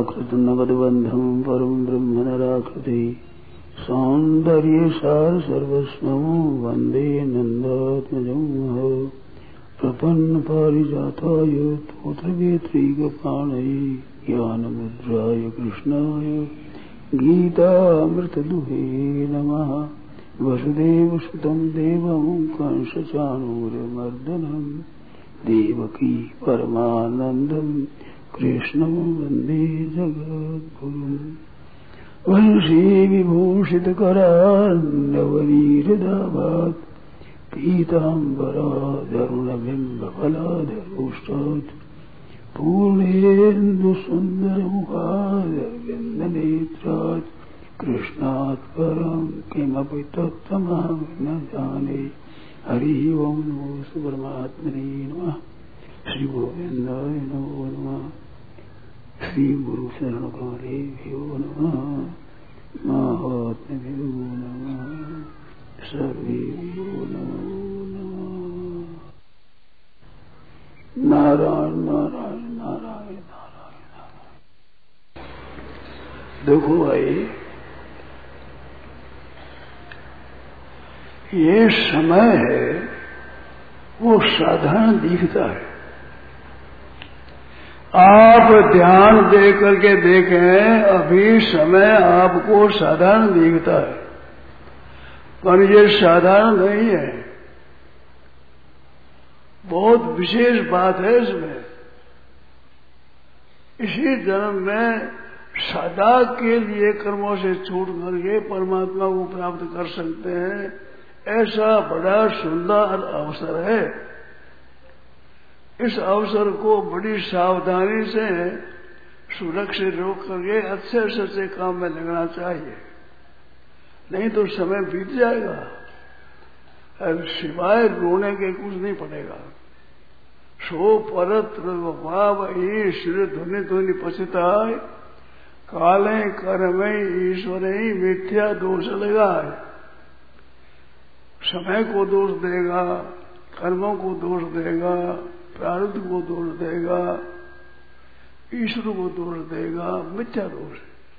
प्राकृत नगदबंधम परम ब्रह्म नराकृति सौंदर्यसार सर्वस्वं वंदे नंदात्मजं प्रपन्न पारिजाताय तोत्रवेत्रैकपाणये ज्ञानमुद्राय कृष्णाय गीतामृतदुहे नमः। वसुदेवसुतं देवं कंसचाणूरमर्दनं देवकी परमानन्दं कृष्णं वन्दे जगद्गुरुम्। वंशी विभूषितकरान्नवनीहृदाभात् पीताम्बरादरुणबिम्बफलाधरोष्टात् पूर्णेन्दुसुन्दरमुखादरविन्दनेत्रात् कृष्णात् परं किमपि तत्त्वमहं न जाने। हरि ओं नमो परमात्मने नमः। श्री गोविन्दाय नमो नमः। श्री गुरु शरण गौरेभ्यो नमः। महात्म्यो नमः। सर्वेभ्यो नमो नमः। नारायण नारायण नारायण नारायण नारायण। देखो भाई, ये समय है वो साधारण दिखता है। आप ध्यान दे करके देखें, अभी समय आपको साधारण दिखता है, पर ये साधारण नहीं है। बहुत विशेष बात है इसमें। इसी जन्म में सदा के लिए कर्मों से छूट करके परमात्मा को प्राप्त कर सकते हैं, ऐसा बड़ा सुंदर अवसर है। इस अवसर को बड़ी सावधानी से सुरक्षित रोक करके अच्छे से काम में लगना चाहिए, नहीं तो समय बीत जाएगा और सिवाय रोने के कुछ नहीं पड़ेगा। सो परत्र भावई श्री ध्वनि ध्वनि पछताय काले कर्मय ईश्वर ही मिथ्या दोष लगाए। समय को दोष देगा, कर्मों को दोष देगा, प्रारब्ध को दोष देगा, ईश्वर को दोष देगा, मिथ्या दोष।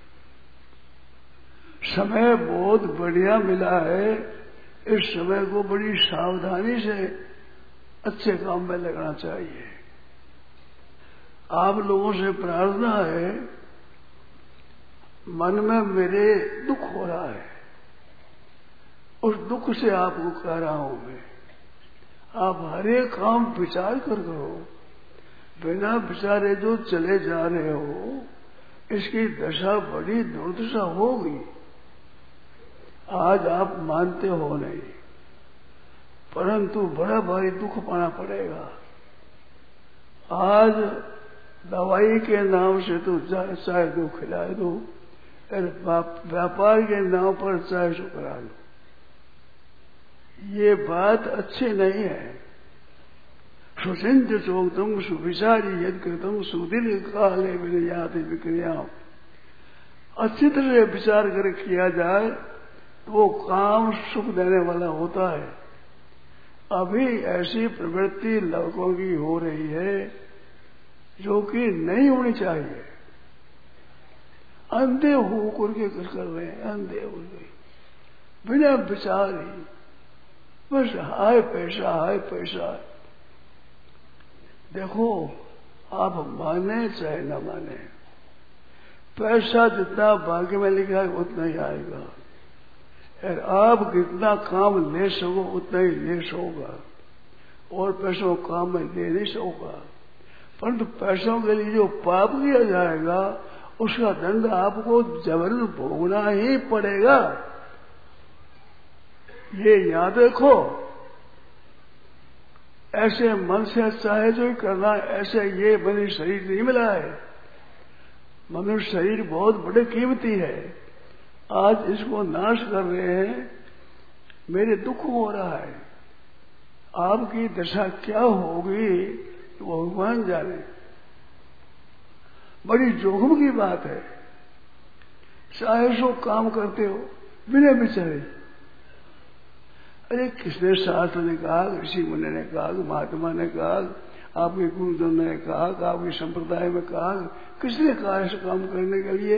समय बहुत बढ़िया मिला है, इस समय को बड़ी सावधानी से अच्छे काम में लगना चाहिए। आप लोगों से प्रार्थना है, मन में मेरे दुख हो रहा है, उस दुख से आपको कह रहा हूं मैं, आप हर एक काम विचार कर करो। बिना विचारे जो चले जा रहे हो, इसकी दशा बड़ी दुर्दशा होगी। आज आप मानते हो नहीं, परंतु बड़ा भारी दुख पाना पड़ेगा। आज दवाई के नाम से तो चाहे दो खिला दो, व्यापार के नाम पर चाहे सो करा लो। ये बात अच्छी नहीं है। सुचिंत चोक्तम सुविचारी यद कृतम सुदीर्घ काले विनयाति विक्रिया। अच्छी तरह से विचार कर किया जाए तो वो काम सुख देने वाला होता है। अभी ऐसी प्रवृत्ति लोगों की हो रही है जो कि नहीं होनी चाहिए। अंधे हो करके कर रहे हैं, अंधे हो गए बिना विचार ही, बस हाय पैसा हाय पैसा। देखो, आप माने चाहे न माने, पैसा जितना भाग्य में लिखा है उतना ही आएगा, और आप कितना काम ले सको उतना ही ले सकोगा, और पैसों काम में ले नहीं सकोगा। परंतु पैसों के लिए जो पाप किया जाएगा उसका दंड आपको जबरन भोगना ही पड़ेगा। ये याद रखो। ऐसे मन से चाहे जो करना, ऐसे ये मनुष्य शरीर नहीं मिला है। मनुष्य शरीर बहुत बड़े कीमती है। आज इसको नाश कर रहे हैं, मेरे दुख हो रहा है। आपकी दशा क्या होगी तो भगवान जाने। बड़ी जोखिम की बात है। चाहे सो काम करते हो बिना विचारे। अरे किसने शास्त्र ने कहा, ऋषि मुनि ने कहा, महात्मा ने कहा, आपके गुरुजन ने कहा, आपके संप्रदाय में कहा, किसने कहा ऐसा काम करने के लिए?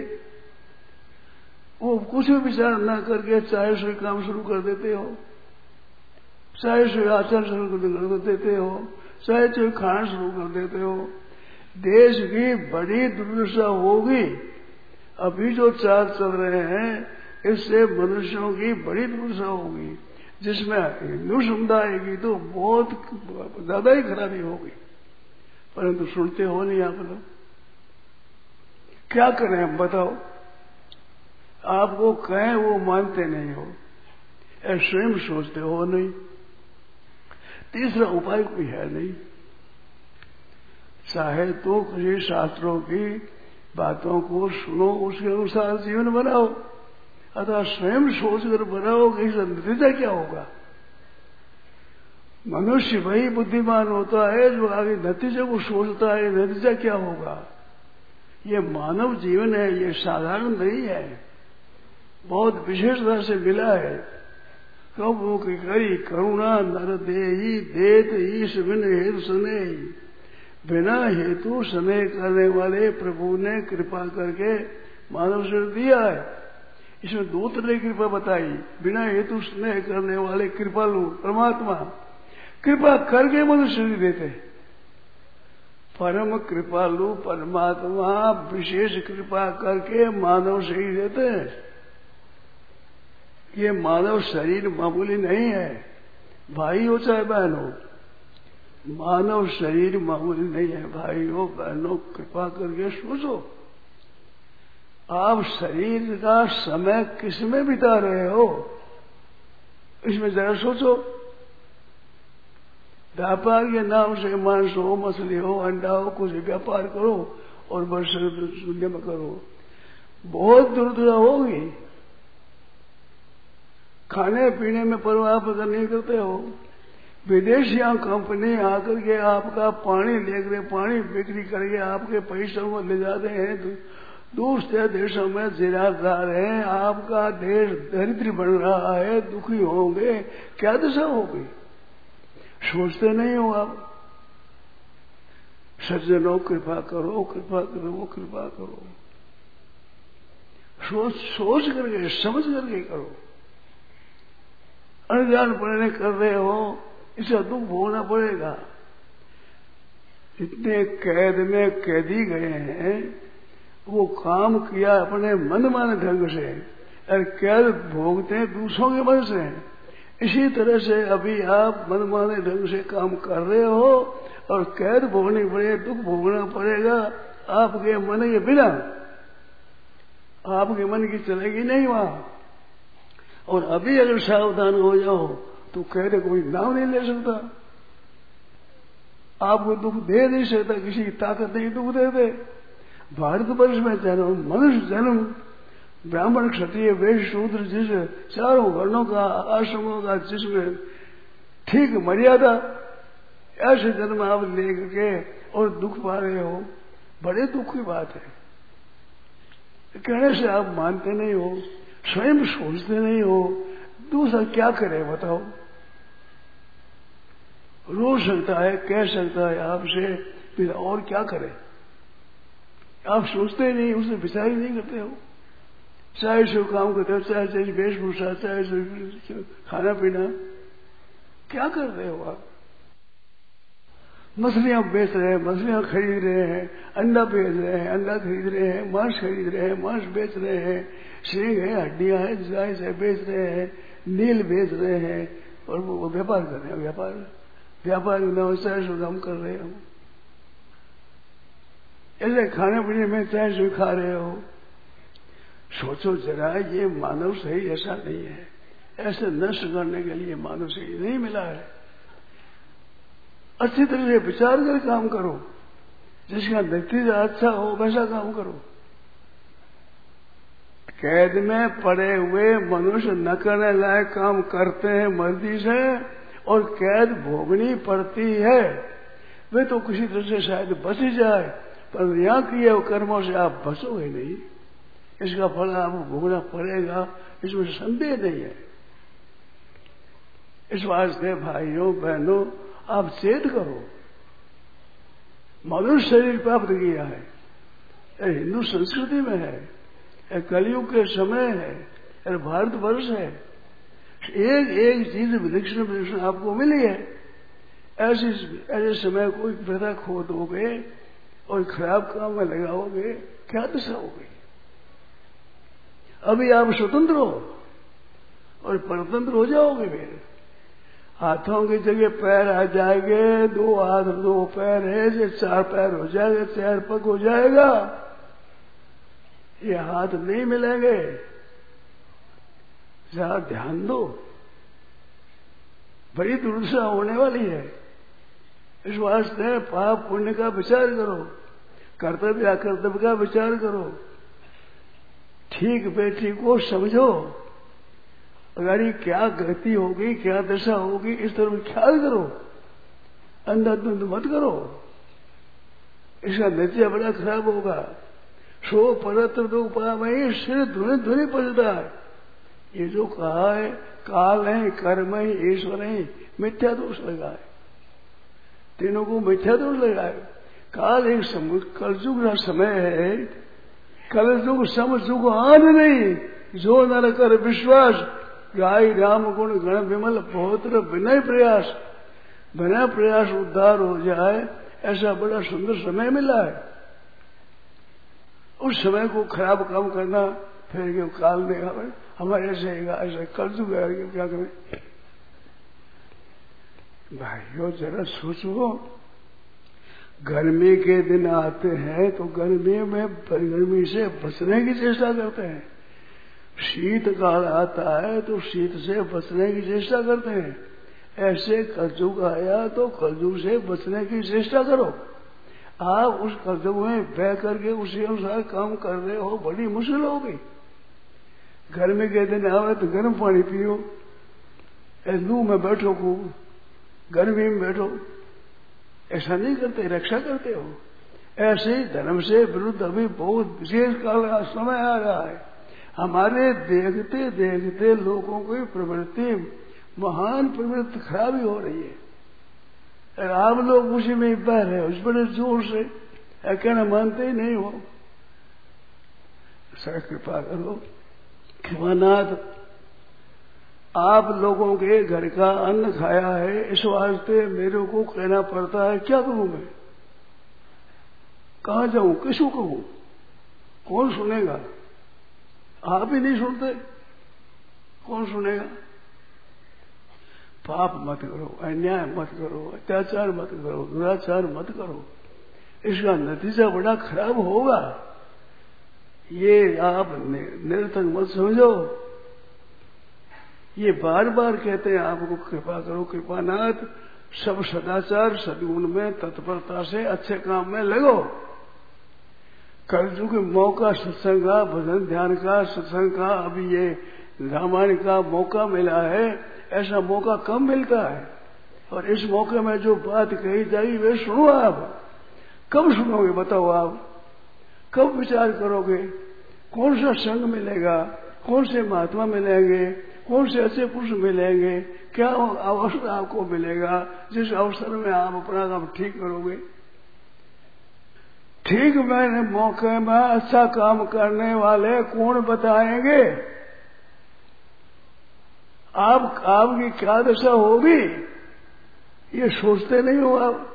वो कुछ भी विचार न करके चाहे से काम शुरू कर देते हो, चाहे से आचार शुरू कर देते हो, चाहे से खाना शुरू कर देते हो। देश की बड़ी दुर्दशा होगी। अभी जो चाल चल रहे हैं इससे मनुष्यों की बड़ी दुर्दशा होगी, जिसमें हिंदू समुदाय की तो बहुत ज्यादा ही खराबी होगी। परंतु सुनते हो नहीं आप लोग। क्या करें हम बताओ? आपको कहें वो मानते नहीं हो, स्वयं सोचते हो नहीं। तीसरा उपाय कोई है नहीं। चाहे तो किसी शास्त्रों की बातों को सुनो, उसके अनुसार जीवन बनाओ, अथवा स्वयं सोचकर बनाओ कि इसका नतीजा क्या होगा। मनुष्य वही बुद्धिमान होता है जो आगे नतीजे को सोचता है, नतीजा क्या होगा। ये मानव जीवन है, ये साधारण नहीं है, बहुत विशेषता से मिला है। कबू की करी करुणा नर देही देत ईश बिन हेतु सने, बिना हेतु स्नेह करने वाले प्रभु ने कृपा करके मानव शरीर दिया है। इसमें दो तरह की कृपा बताई। बिना हेतु स्नेह करने वाले कृपालु परमात्मा कृपा करके मनुष्य शरीर देते। परम कृपालु परमात्मा विशेष कृपा करके मानव शरीर देते हैं। ये मानव शरीर मामूली नहीं है, भाई हो चाहे बहन हो, मानव शरीर मामूली नहीं है। भाई हो बहनों, कृपा करके सोचो, आप शरीर का समय किसमें बिता रहे हो, इसमें जरा सोचो। व्यापार के नाम से मांस हो, मछली हो, अंडा हो, कुछ व्यापार करो और बस शून्य में करो, बहुत दुर्दशा होगी। खाने पीने में परवाह पता नहीं करते हो। विदेशियां कंपनी आकर के आपका पानी लेकर पानी बिक्री करके आपके पैसों को ले जाते हैं, दूसरे देशों में जिरादार हैं, आपका देश दरिद्र बन रहा है, दुखी होंगे, क्या दशा होगी, सोचते नहीं हो आप। सज्जनों कृपा करो, कृपा करो, कृपा करो, सोच करके समझ करके करो। अनजान पढ़ने कर रहे हो, इसका दुख भोगना पड़ेगा। इतने कैद में कैदी गए हैं, वो काम किया अपने मनमाने ढंग से, और कैद भोगते हैं दूसरों के मन से। इसी तरह से अभी आप मनमाने ढंग से काम कर रहे हो और कैद भोगनी पड़े, दुख भोगना पड़ेगा आपके मन के बिना। आपके मन की चलेगी नहीं वहां। और अभी अगर सावधान हो जाओ तो कैद कोई नाम नहीं ले सकता, आपको दुख दे नहीं सकता, किसी की ताकत नहीं दुख दे दे। भारतवर्ष में जन्म, मनुष्य जन्म, ब्राह्मण क्षत्रिय वैश्य शूद्र, जिस चारों वर्णों का आश्रमों का जिसमें ठीक मर्यादा, ऐसे जन्म आप लेकर के और दुख पा रहे हो, बड़े दुख की बात है। कहने से आप मानते नहीं हो, स्वयं सोचते नहीं हो, दूसरा क्या करे बताओ। रो सकता है, कह सकता है आपसे, फिर और क्या करे। आप सोचते नहीं, उससे विचार ही नहीं करते हो। चाहे शुभ काम करते हो, चाहे वेशभूषा, चाहे खाना पीना, क्या कर रहे हो आप। मछलियां बेच रहे हैं, मछलियां खरीद रहे हैं, अंडा बेच रहे हैं, अंडा खरीद रहे हैं, मांस खरीद रहे हैं, मांस बेच रहे हैं, सींग है, हड्डियां है, गाय से बेच रहे हैं, नील बेच रहे हैं, और वो व्यापार कर रहे हैं। व्यापार व्यवसाय से काम कर रहे हो। ऐसे खाने पीने में चाहे जो खा रहे हो। सोचो जरा, ये मानव शरीर ऐसा नहीं है, ऐसे नष्ट करने के लिए मानव शरीर नहीं मिला है। अच्छी तरह से विचार कर काम करो, जिसका नतीजा अच्छा हो वैसा काम करो। कैद में पड़े हुए मनुष्य न करने लायक काम करते हैं मर्जी से, और कैद भोगनी पड़ती है। वे तो किसी तरह से शायद बच ही जाए, पर यहाँ किए हुए कर्मों से आप बचोगे नहीं। इसका फल आपको भोगना पड़ेगा, इसमें संदेह नहीं है। इस वास्ते भाइयों बहनों, आप चेत करो, मनुष्य शरीर प्राप्त किया है। यह हिंदू संस्कृति में है, यह कलयुग के समय है, यह भारतवर्ष है। एक एक चीज विलक्षण आपको मिली है। ऐसे समय कोई प्रथा खो दोगे और खराब काम में लगाओगे, क्या दशा होगी? अभी आप स्वतंत्र हो और परतंत्र हो जाओगे। फिर हाथों की जगह पैर आ जाएंगे, 2 हाथ 2 पैर है, जो 4 पैर हो जाएगा, 4 पग हो जाएगा। ये हाथ नहीं मिलेंगे। जरा ध्यान दो, बड़ी दुर्दशा होने वाली है। इस वास्ते पाप पुण्य का विचार करो, कर्तव्य अकर्तव्य का विचार करो, ठीक बेठीक को समझो। अगर ये क्या गति होगी, क्या दशा होगी, इस तरफ ख्याल करो, अंधाधुंध मत करो। इसका नतीजा बड़ा खराब होगा। सो परत्र दो पावई, सिर धुनि धुनि पलता है। ये जो कहा है, काल है, कर्म है, ईश्वर है, मिथ्या दोष लगा है। तीनों को मिथ्या दोष लगा है। काल एक कलयुग का समय है। कलयुग सम जुग आन नहीं, जो नर कर विश्वास, गाय राम गुण गण विमल बहुत्र विनय प्रयास। बिना प्रयास उद्धार हो जाए, ऐसा बड़ा सुंदर समय मिला है। उस समय को खराब काम करना, फिर क्यों काल में हमारे ऐसे कलयुग है, क्या करें? भाइयों जरा सोचो, गर्मी के दिन आते हैं तो गर्मी से बचने की चेष्टा करते हैं। शीत काल आता है तो शीत से बचने की चेष्टा करते हैं। ऐसे कलयुग आया तो कलयुग से बचने की चेष्टा करो। आप उस कलयुग में बह करके उसी अनुसार काम कर रहे हो, बड़ी मुश्किल होगी। गर्मी के दिन आवे तो गर्म पानी पियो, लू में बैठो, खूब गर्मी में बैठो, ऐसा नहीं करते, रक्षा करते हो। ऐसे ही धर्म से विरुद्ध अभी बहुत विशेष काल का समय आ रहा है। हमारे देखते देखते लोगों की प्रवृत्ति, महान प्रवृत्ति खराबी हो रही है। और आप लोग उसी में बह रहे हो, उस बड़े जोर से कहना मानते ही नहीं हो। सर कृपा करो, कृपानाथ, आप लोगों के घर का अन्न खाया है, इस वास्ते मेरे को कहना पड़ता है। क्या करूं मैं? कहां जाऊं, किसको कहूं, कौन सुनेगा? आप ही नहीं सुनते, कौन सुनेगा? पाप मत करो, अन्याय मत करो, अत्याचार मत करो, दुराचार मत करो। इसका नतीजा बड़ा खराब होगा। ये आप निरर्थक मत समझो। ये बार बार कहते हैं आपको कृपा करो कृपानाथ, सब सदाचार सद्गुण में तत्परता से अच्छे काम में लगो। कलयुग मौका सत्संग का, भजन ध्यान का, सत्संग का, अभी ये रामायण का मौका मिला है, ऐसा मौका कम मिलता है। और इस मौके में जो बात कही जाएगी वे सुनो। आप कब सुनोगे बताओ? आप कब विचार करोगे? कौन सा संग मिलेगा, कौन से महात्मा मिलेंगे, कौन से अच्छे पुरुष मिलेंगे, क्या अवसर आपको मिलेगा जिस अवसर में आप अपना काम ठीक करोगे? ठीक मैंने मौके में अच्छा काम करने वाले कौन बताएंगे? आपकी क्या दशा होगी ये सोचते नहीं हो आप।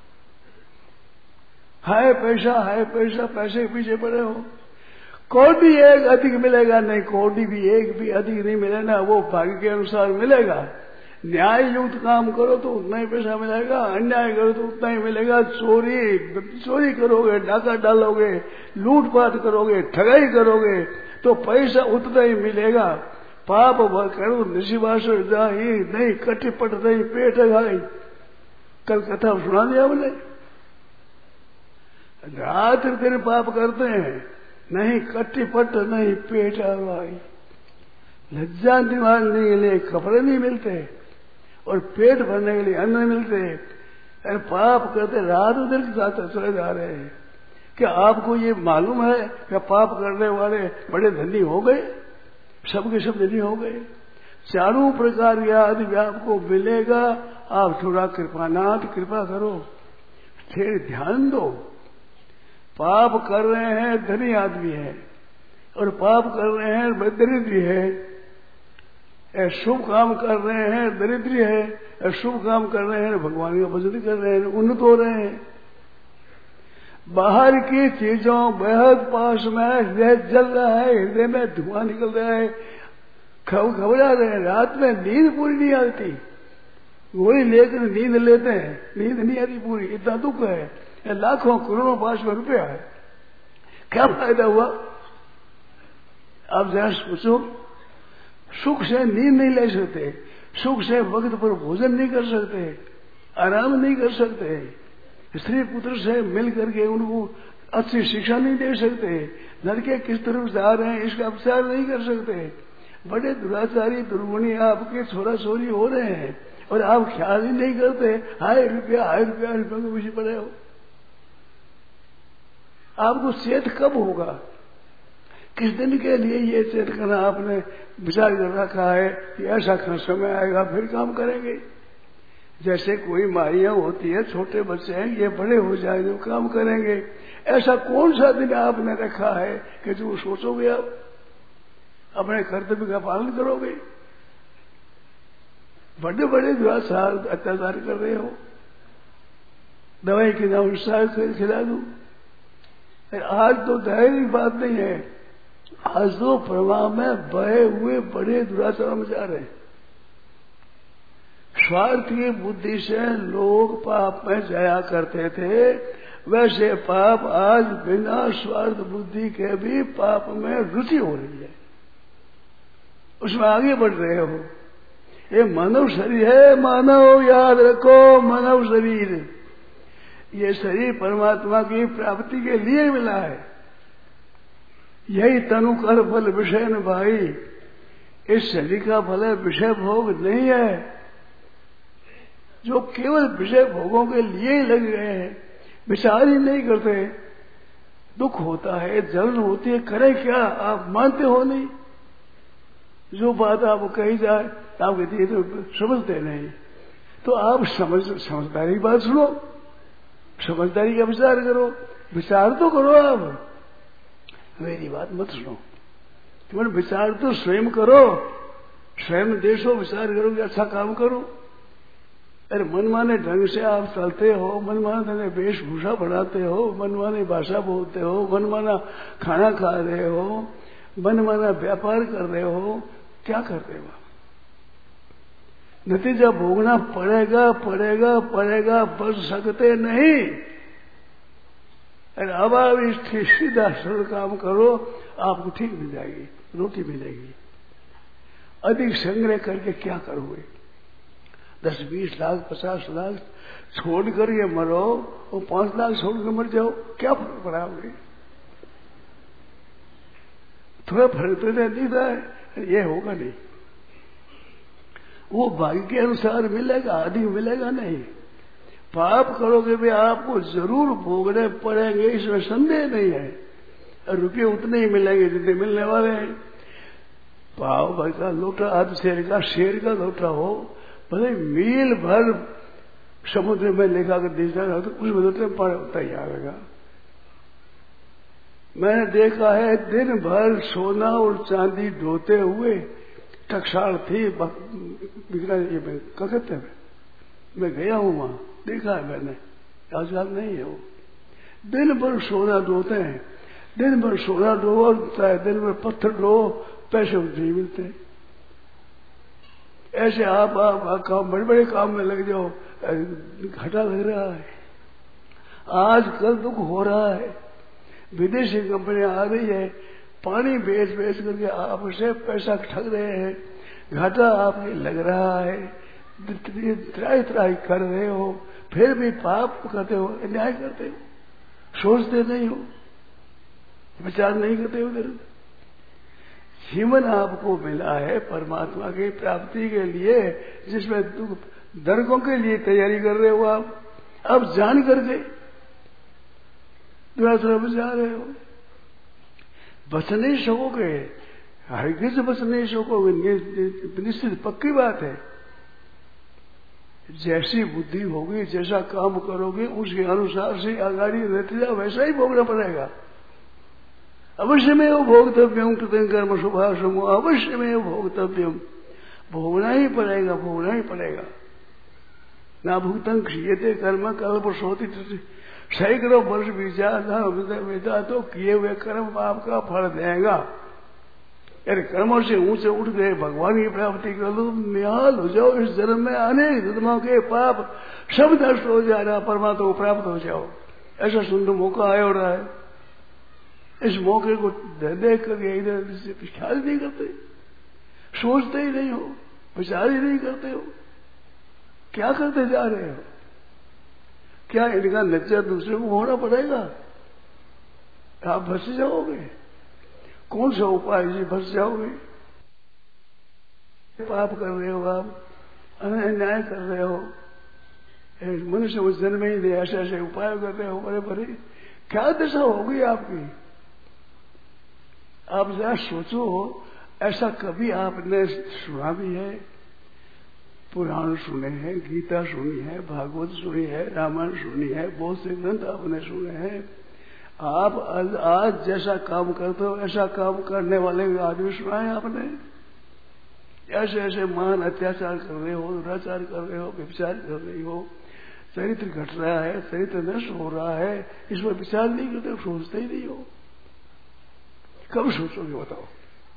है पैसा, पैसे के पीछे पड़े हो। कोटि एक अधिक मिलेगा नहीं, कोटि भी एक भी अधिक नहीं मिलेगा, वो भाग्य के अनुसार मिलेगा। न्याय युक्त काम करो तो उतना ही पैसा मिलेगा, अन्याय करो तो उतना ही मिलेगा। चोरी करोगे, डाका डालोगे, लूटपाट करोगे, ठगाई करोगे तो पैसा उतना ही मिलेगा। पाप करो निशिवास जाही नहीं, कटिपट नहीं, पेट गाई। कल कथा सुना दिया बोले, रात दिन पाप करते हैं, नहीं कटिपट नहीं पेट गाई। लज्जा निवारने के लिए कपड़े नहीं मिलते और पेट भरने के लिए अन्न मिलते। अरे पाप करते रात दिन जाते चले जा रहे हैं। क्या आपको ये मालूम है कि पाप करने वाले बड़े धनी हो गए? सबके सब धनी हो गए। चारों प्रकार का आदि आपको मिलेगा। आप थोड़ा कृपानाथ कृपा करो, फिर ध्यान दो, पाप कर रहे हैं धनी आदमी है और पाप कर रहे हैं दरिद्री है, शुभ काम कर रहे हैं दरिद्री है, शुभ काम कर रहे हैं भगवान का भजन कर रहे हैं, उन्नत हो रहे हैं। बाहर की चीजों बेहद पास में हृदय जल रहा है, हृदय में धुआं निकल रहा है, घबरा रहे हैं, रात में नींद पूरी नहीं आती, गोली लेकर नींद लेते हैं, नींद नहीं आती पूरी, इतना दुख है, लाखों करोड़ों पास में रुपया है, क्या फायदा हुआ? आप जरा सोचो, सुख से नींद नहीं ले सकते, सुख से वक्त पर भोजन नहीं कर सकते, आराम नहीं कर सकते, स्त्री पुत्र से मिल करके उनको अच्छी शिक्षा नहीं दे सकते, लड़के किस तरफ जा रहे हैं इसका उपचार नहीं कर सकते, बड़े दुराचारी दुर्गुणी आपके छोरा छोरी हो रहे हैं और आप ख्याल ही नहीं करते, हाय रुपया के पीछे पड़े हो। आपको चेत कब होगा? किस दिन के लिए ये चेत करना आपने विचार कर रखा है कि ऐसा समय आएगा फिर काम करेंगे? जैसे कोई माइयां होती है, छोटे बच्चे हैं, ये बड़े हो जाएंगे तो काम करेंगे, ऐसा कौन सा दिन आपने रखा है कि जो सोचोगे आप अपने कर्तव्य का पालन करोगे? बड़े बड़े दुराचार अत्याचार कर रहे हो, दवाई के नाम खिला दूं। आज तो दया की बात नहीं है, आज तो प्रवाह में बहे हुए बड़े दुराचार में जा रहे हैं। स्वार्थ की बुद्धि से लोग पाप में जाया करते थे, वैसे पाप आज बिना स्वार्थ बुद्धि के भी पाप में रुचि हो रही है, उसमें आगे बढ़ रहे हो। ये मानव शरीर है, मानव याद रखो, मानव शरीर, ये शरीर परमात्मा की प्राप्ति के लिए मिला है। यही तनु कर फल विषय न भाई, इस शरीर का फल विषय भोग नहीं है। जो केवल विषय भोगों के लिए ही लग गए हैं, विचार ही नहीं करते, दुख होता है, जलन होती है, करें क्या? आप मानते हो नहीं, जो बात आपको कही जाए आप कहते हैं तो समझते नहीं, तो आप समझदारी की बात सुनो, समझदारी का विचार करो, विचार तो करो। आप मेरी बात मत सुनो, तुम्हारे विचार तो स्वयं करो, स्वयं देखो, विचार करो कि अच्छा काम करो। अरे मनमाने ढंग से आप चलते हो, मनमाने वेशभूषा बढ़ाते हो, मनमाने भाषा बोलते हो, मनमाना खाना खा रहे हो, मनमाना व्यापार कर रहे हो, क्या कर रहे हो? नतीजा भोगना पड़ेगा पड़ेगा पड़ेगा, बच सकते नहीं। अरे अब आप सीधा सरल काम करो, आपको ठीक मिल जाएगी, रोटी मिलेगी। अधिक संग्रह करके क्या करोगे? 10-20 लाख 50 लाख छोड़कर ये मरो और 5 लाख छोड़कर मर जाओ, क्या फर्क पड़ा? थोड़ा फर्क तो नहीं था, ये होगा नहीं, वो भाग्य के अनुसार मिलेगा, अधिक मिलेगा नहीं। पाप करोगे भी आपको जरूर भोगने पड़ेंगे, इसमें संदेह नहीं है, और रुपये उतने ही मिलेंगे जितने मिलने वाले हैं। पाव भर का लोटा, आध शेर का लोटा हो, भले मील भर समुद्र में लेखा कर दे जाएगा तो कुछ बदलते पड़ता ही आएगा। मैंने देखा है दिन भर सोना और चांदी ढोते हुए टकसाल थी कलकत्ते में, मैं गया हूं वहां, देखा है मैंने, आजकल नहीं है वो। दिन भर सोना ढोते हैं, दिन भर सोना ढो, चाहे दिन भर पत्थर ढो, पैसे नहीं मिलते। ऐसे आप काम बड़े बड़े काम में लग जाओ, घाटा लग रहा है। आजकल दुख हो रहा है, विदेशी कंपनियां आ रही है, पानी बेच बेच करके आपसे पैसा ठग रहे हैं, घाटा आपके लग रहा है, त्राही कर रहे हो, फिर भी पाप करते हो, अन्याय करते हो, सोचते नहीं हो, विचार नहीं करते हो। जीवन आपको मिला है परमात्मा की प्राप्ति के लिए, जिसमें नरकों के लिए तैयारी कर रहे हो आप, अब जान करके दूसरा जा रहे हो, बच नहीं सकोगे, हरगिज बच नहीं सकोगे, निश्चित पक्की बात है। जैसी बुद्धि होगी, जैसा काम करोगे, उसके अनुसार से आगाड़ी नतीजा वैसा ही भोगना पड़ेगा। अवश्य में वो भोगतव्यम कृतं कर्म शुभाशुभ, अवश्य में वो भोगतव्यम, भोगना ही पड़ेगा, भोगना ही पड़ेगा। ना भुगतं क्रियते कर्म कल्प सोती, सैकड़ों वर्ष बीता तो किए हुए कर्म आपका फल देगा। यार कर्मों से ऊंचे उठ गए, भगवान की प्राप्ति कर लो, निहाल हो जाओ। इस जन्म में अनेक जन्मों के पाप सब नष्ट हो जा रहा, परमात्मा को प्राप्त हो जाओ। ऐसा सुंदर मौका आया हो रहा है। इस मौके को देख कर इधर ख्याल नहीं करते, सोचते ही नहीं हो, विचार ही नहीं करते हो, क्या करते जा रहे हो? क्या इनका नतीजा दूसरे को होना पड़ेगा? आप फंस जाओगे। कौन सा उपाय जी फंस जाओगे? पाप कर रहे हो आप, अन्याय कर रहे हो, मनुष्य उस जन्म में ही ऐसे ऐसे उपाय कर रहे हो, बड़े बड़े, क्या दशा होगी आपकी? आप जरा सोचो। ऐसा कभी आपने सुना भी है? पुराण सुने हैं, गीता सुनी है, भागवत सुनी है, रामायण सुनी है, बहुत से ग्रंथ आपने सुने हैं। आप आज जैसा काम करते हो ऐसा काम करने वाले आदमी सुना है आपने? ऐसे ऐसे महान अत्याचार कर रहे हो, दुराचार कर रहे हो, व्यभिचार कर रही हो, चरित्र घट रहा है, चरित्र नष्ट हो रहा है, इस पर विचार नहीं करते, सोचते ही नहीं हो। कब सोचोगे बताओ?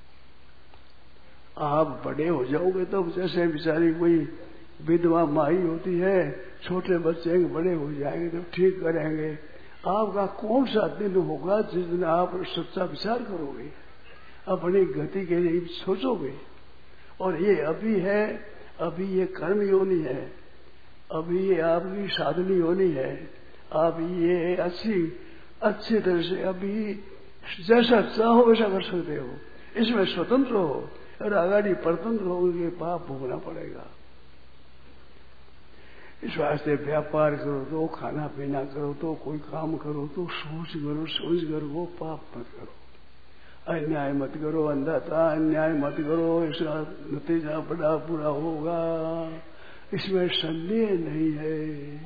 आप बड़े हो जाओगे तो जैसे बेचारी कोई विधवा माई होती है, छोटे बच्चे बड़े हो जाएंगे तो ठीक करेंगे। आपका कौन सा दिन होगा जिस दिन आप सच्चा विचार करोगे, अपनी गति के लिए सोचोगे? और ये अभी है, अभी ये कर्म योनि है, अभी ये आपकी साधनी योनि है। आप ये अच्छी तरह से अभी जैसा चाहो वैसा कर सकते हो, इसमें स्वतंत्र हो। और आगाड़ी परतंत्र होंगे, पाप भोगना पड़ेगा। इस वास्ते व्यापार करो तो, खाना पीना करो तो, कोई काम करो तो सोच कर वो पाप मत करो। अन्याय मत करो, अंधाता अन्याय मत करो, इसका नतीजा बड़ा बुरा होगा, इसमें संदेह नहीं है।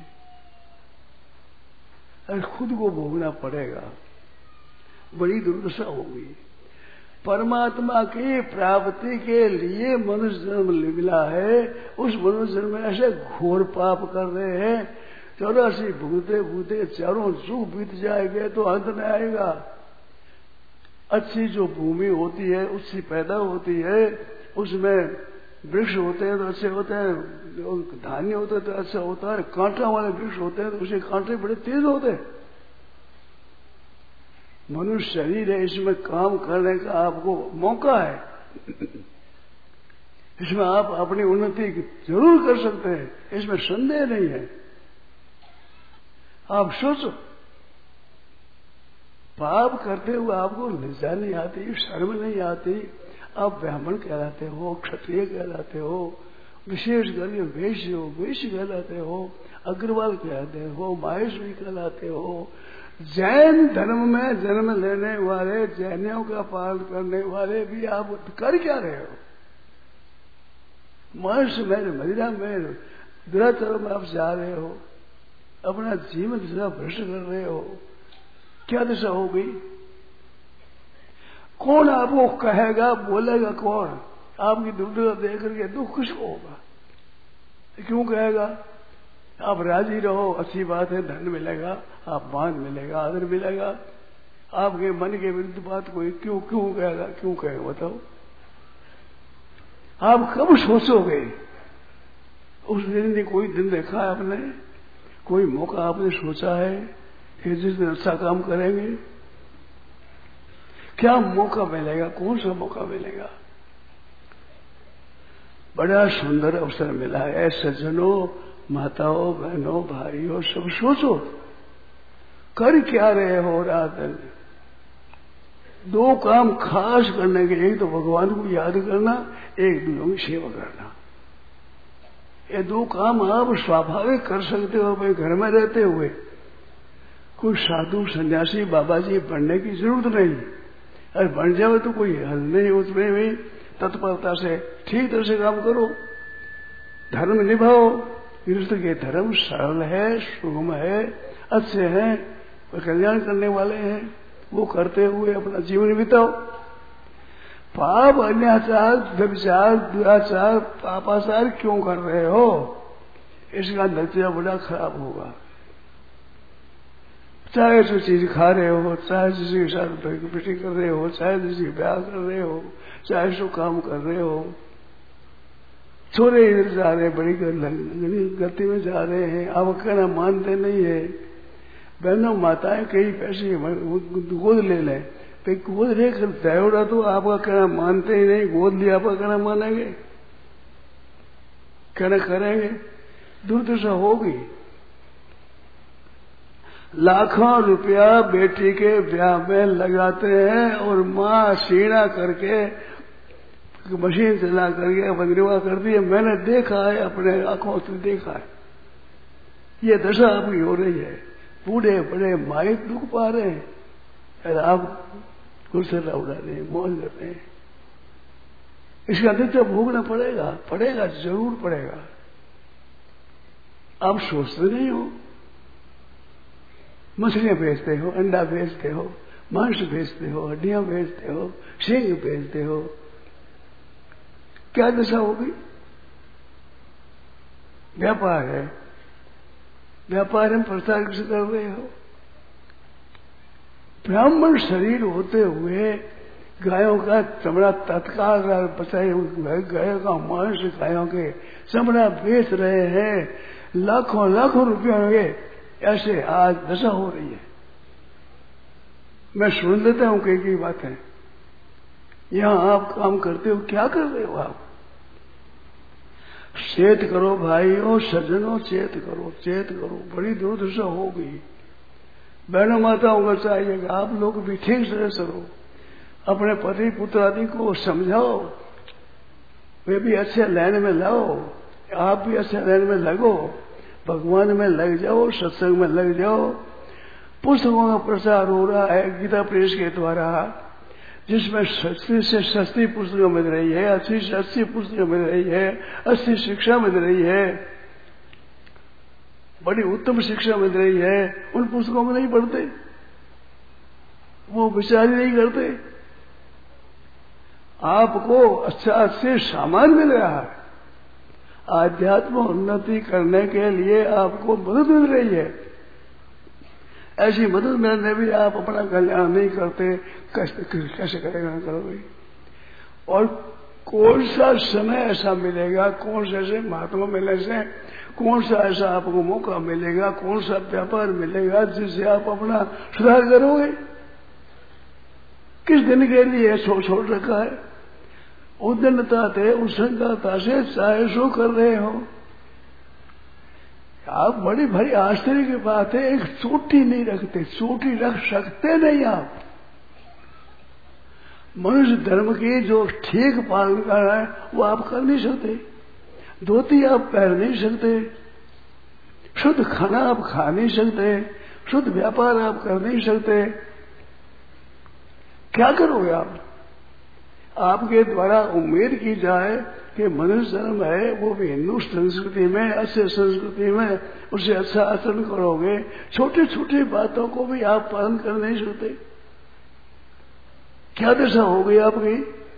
और खुद को भोगना पड़ेगा, बड़ी दुर्दशा होगी। परमात्मा की प्राप्ति के लिए मनुष्य जन्म मिला है, उस मनुष्य जन्म में ऐसे घोर पाप कर रहे हैं, 84 भूते चारों जुग बीत जाएंगे तो अंत में आएगा। अच्छी जो भूमि होती है उससे पैदा होती है, उसमें वृक्ष होते हैं तो अच्छे होते हैं, धान्य होते हैं तो अच्छा होता है, कांटा वाले वृक्ष होते हैं तो उसके कांटे बड़े तेज होते हैं। मनुष्य शरीर है, इसमें काम करने का आपको मौका है, इसमें आप अपनी उन्नति जरूर कर सकते हैं, इसमें संदेह नहीं है। आप सोचो, पाप करते हुए आपको लज्जा नहीं आती, शर्म नहीं आती, आप ब्राह्मण कहलाते हो, क्षत्रिय कहलाते हो, विशेष करके वैश्य कहलाते हो, अग्रवाल कहलाते हो, माहेश्वरी कहलाते हो। जैन धर्म में जन्म लेने वाले, जैनियों का पालन करने वाले भी आप कर क्या रहे हो? मांस में, मदिरा में, दुराचार में आप जा रहे हो, अपना जीवन दिशा भ्रष्ट कर रहे हो। क्या दिशा हो गई? कौन आपको कहेगा, बोलेगा कौन? आपकी दुर्दशा देख करके दुख किसको होगा? क्यों कहेगा? आप राजी रहो, अच्छी बात है, धन मिलेगा, आप मान मिलेगा, आदर मिलेगा। आपके मन के विरुद्ध बात कोई क्यों कहेगा? क्यों कहेगा बताओ? आप कब सोचोगे? उस दिन ने कोई दिन देखा है आपने? कोई मौका आपने सोचा है कि जिस दिन अच्छा काम करेंगे? क्या मौका मिलेगा? कौन सा मौका मिलेगा? बड़ा सुंदर अवसर मिला है। सज्जनों, माताओं, बहनों, भाइयों, सब सोचो, कर क्या रहे हो रात दिन? दो काम खास करने के, एक तो भगवान को याद करना, एक दूसरों की सेवा करना। ये दो काम आप स्वाभाविक कर सकते हो भाई, घर में रहते हुए। कोई साधु सन्यासी बाबा जी बनने की जरूरत नहीं, और बन जाओ तो कोई हल नहीं, उसमें भी तत्परता से ठीक तरह से काम करो, धर्म निभाओ, गृहस्थ के धर्म सरल है, सुगम है, अच्छे हैं, कल्याण करने वाले हैं, वो करते हुए अपना जीवन बिताओ। पाप, अन्याचार, व्यभिचार, दुराचार, पापाचार क्यों कर रहे हो? इसका नतीजा बड़ा खराब होगा। चाहे जो चीज खा रहे हो, चाहे किसी के साथ बेटी कर रहे हो, चाहे किसी ब्याह कर रहे हो, चाहे जो काम कर रहे हो, छोरे इधर जा रहे हैं, बड़ी गति में जा रहे हैं, आप कहना मानते नहीं है। बहनों माताएं कई पैसे गोद ले लें, पे गोद लेकर जाओड़ा तो आपका कहना मानते ही नहीं, गोद लिया आपका कहना मानेंगे, कहना करेंगे, दुर्दशा होगी। लाखों रुपया बेटी के ब्याह में लगाते हैं और माँ सीना करके मशीन चला करके बंदरवा करती है। मैंने देखा है, अपने आंखों से देखा है। ये दशा आपकी हो रही है। बूढ़े बड़े माई दुख पा रहे हैं और आप गुस्सा उड़ा रहे हैं, मौज कर रहे हैं। इसका नतीजा भोगना पड़ेगा, पड़ेगा, जरूर पड़ेगा। आप सोचते नहीं हो। मछलियां बेचते हो, अंडा बेचते हो, मांस बेचते हो, हड्डियां बेचते हो, सींग बेचते हो, क्या दशा होगी? व्यापार है, व्यापार में प्रचार कर रहे हो। ब्राह्मण शरीर होते हुए गायों का चमड़ा तत्काल बचाए हुए, गायों का मांस, गायों के चमड़ा बेच रहे हैं, लाखों लाखों रुपये होंगे। ऐसे आज दशा हो रही है। मैं सुन लेता हूं कई बातें। यहां आप काम करते हो, क्या कर रहे हो आप? चेत करो भाइयों, सज्जनों, चेत करो, चेत करो। बड़ी दुर्दशा हो गई। बहनों माताओं को चाहिए आप लोग भी ठीक से करो, अपने पति पुत्र आदि को समझाओ, वे भी अच्छे लाइन में लाओ, आप भी अच्छे लाइन में लगो, भगवान में लग जाओ, सत्संग में लग जाओ। पुस्तकों का प्रचार हो रहा है गीता प्रेस के द्वारा, जिसमें सस्ती से सस्ती पुस्तकें मिल रही है, अच्छी से अच्छी पुस्तकें मिल रही है, अच्छी शिक्षा मिल रही है, बड़ी उत्तम शिक्षा मिल रही है। उन पुस्तकों में नहीं पढ़ते, वो विचार ही नहीं करते। आपको अच्छा अच्छे सामान मिल रहा है। आध्यात्म उन्नति करने के लिए आपको मदद मिल रही है। ऐसी मदद मिलने भी आप अपना कल्याण नहीं करते, कैसे करेगा? करोगे? और कौन सा समय ऐसा मिलेगा, कौन से ऐसे महात्मा मिलने से कौन सा ऐसा आपको मौका मिलेगा, कौन सा व्यापार मिलेगा जिससे आप अपना सुधार करोगे? किस दिन के लिए छोड़ रखा है? उद्दंडता थे, उष्णता से चाहे सो कर रहे हो आप। बड़ी भारी आश्चर्य की बात है, एक चोटी नहीं रखते, चोटी रख सकते नहीं आप। मनुष्य धर्म की जो ठीक पालन कर रहा है वो आप कर नहीं सकते। धोती आप पहन नहीं सकते, शुद्ध खाना आप खा नहीं सकते, शुद्ध व्यापार आप कर नहीं सकते। क्या करोगे आप? आपके द्वारा उम्मीद की जाए कि मनुष्य जन्म है, वो भी हिंदू संस्कृति में, अच्छे संस्कृति में, उससे अच्छा आचरण करोगे। छोटी छोटी बातों को भी आप पालन कर नहीं सकते। क्या दशा हो गई आपकी?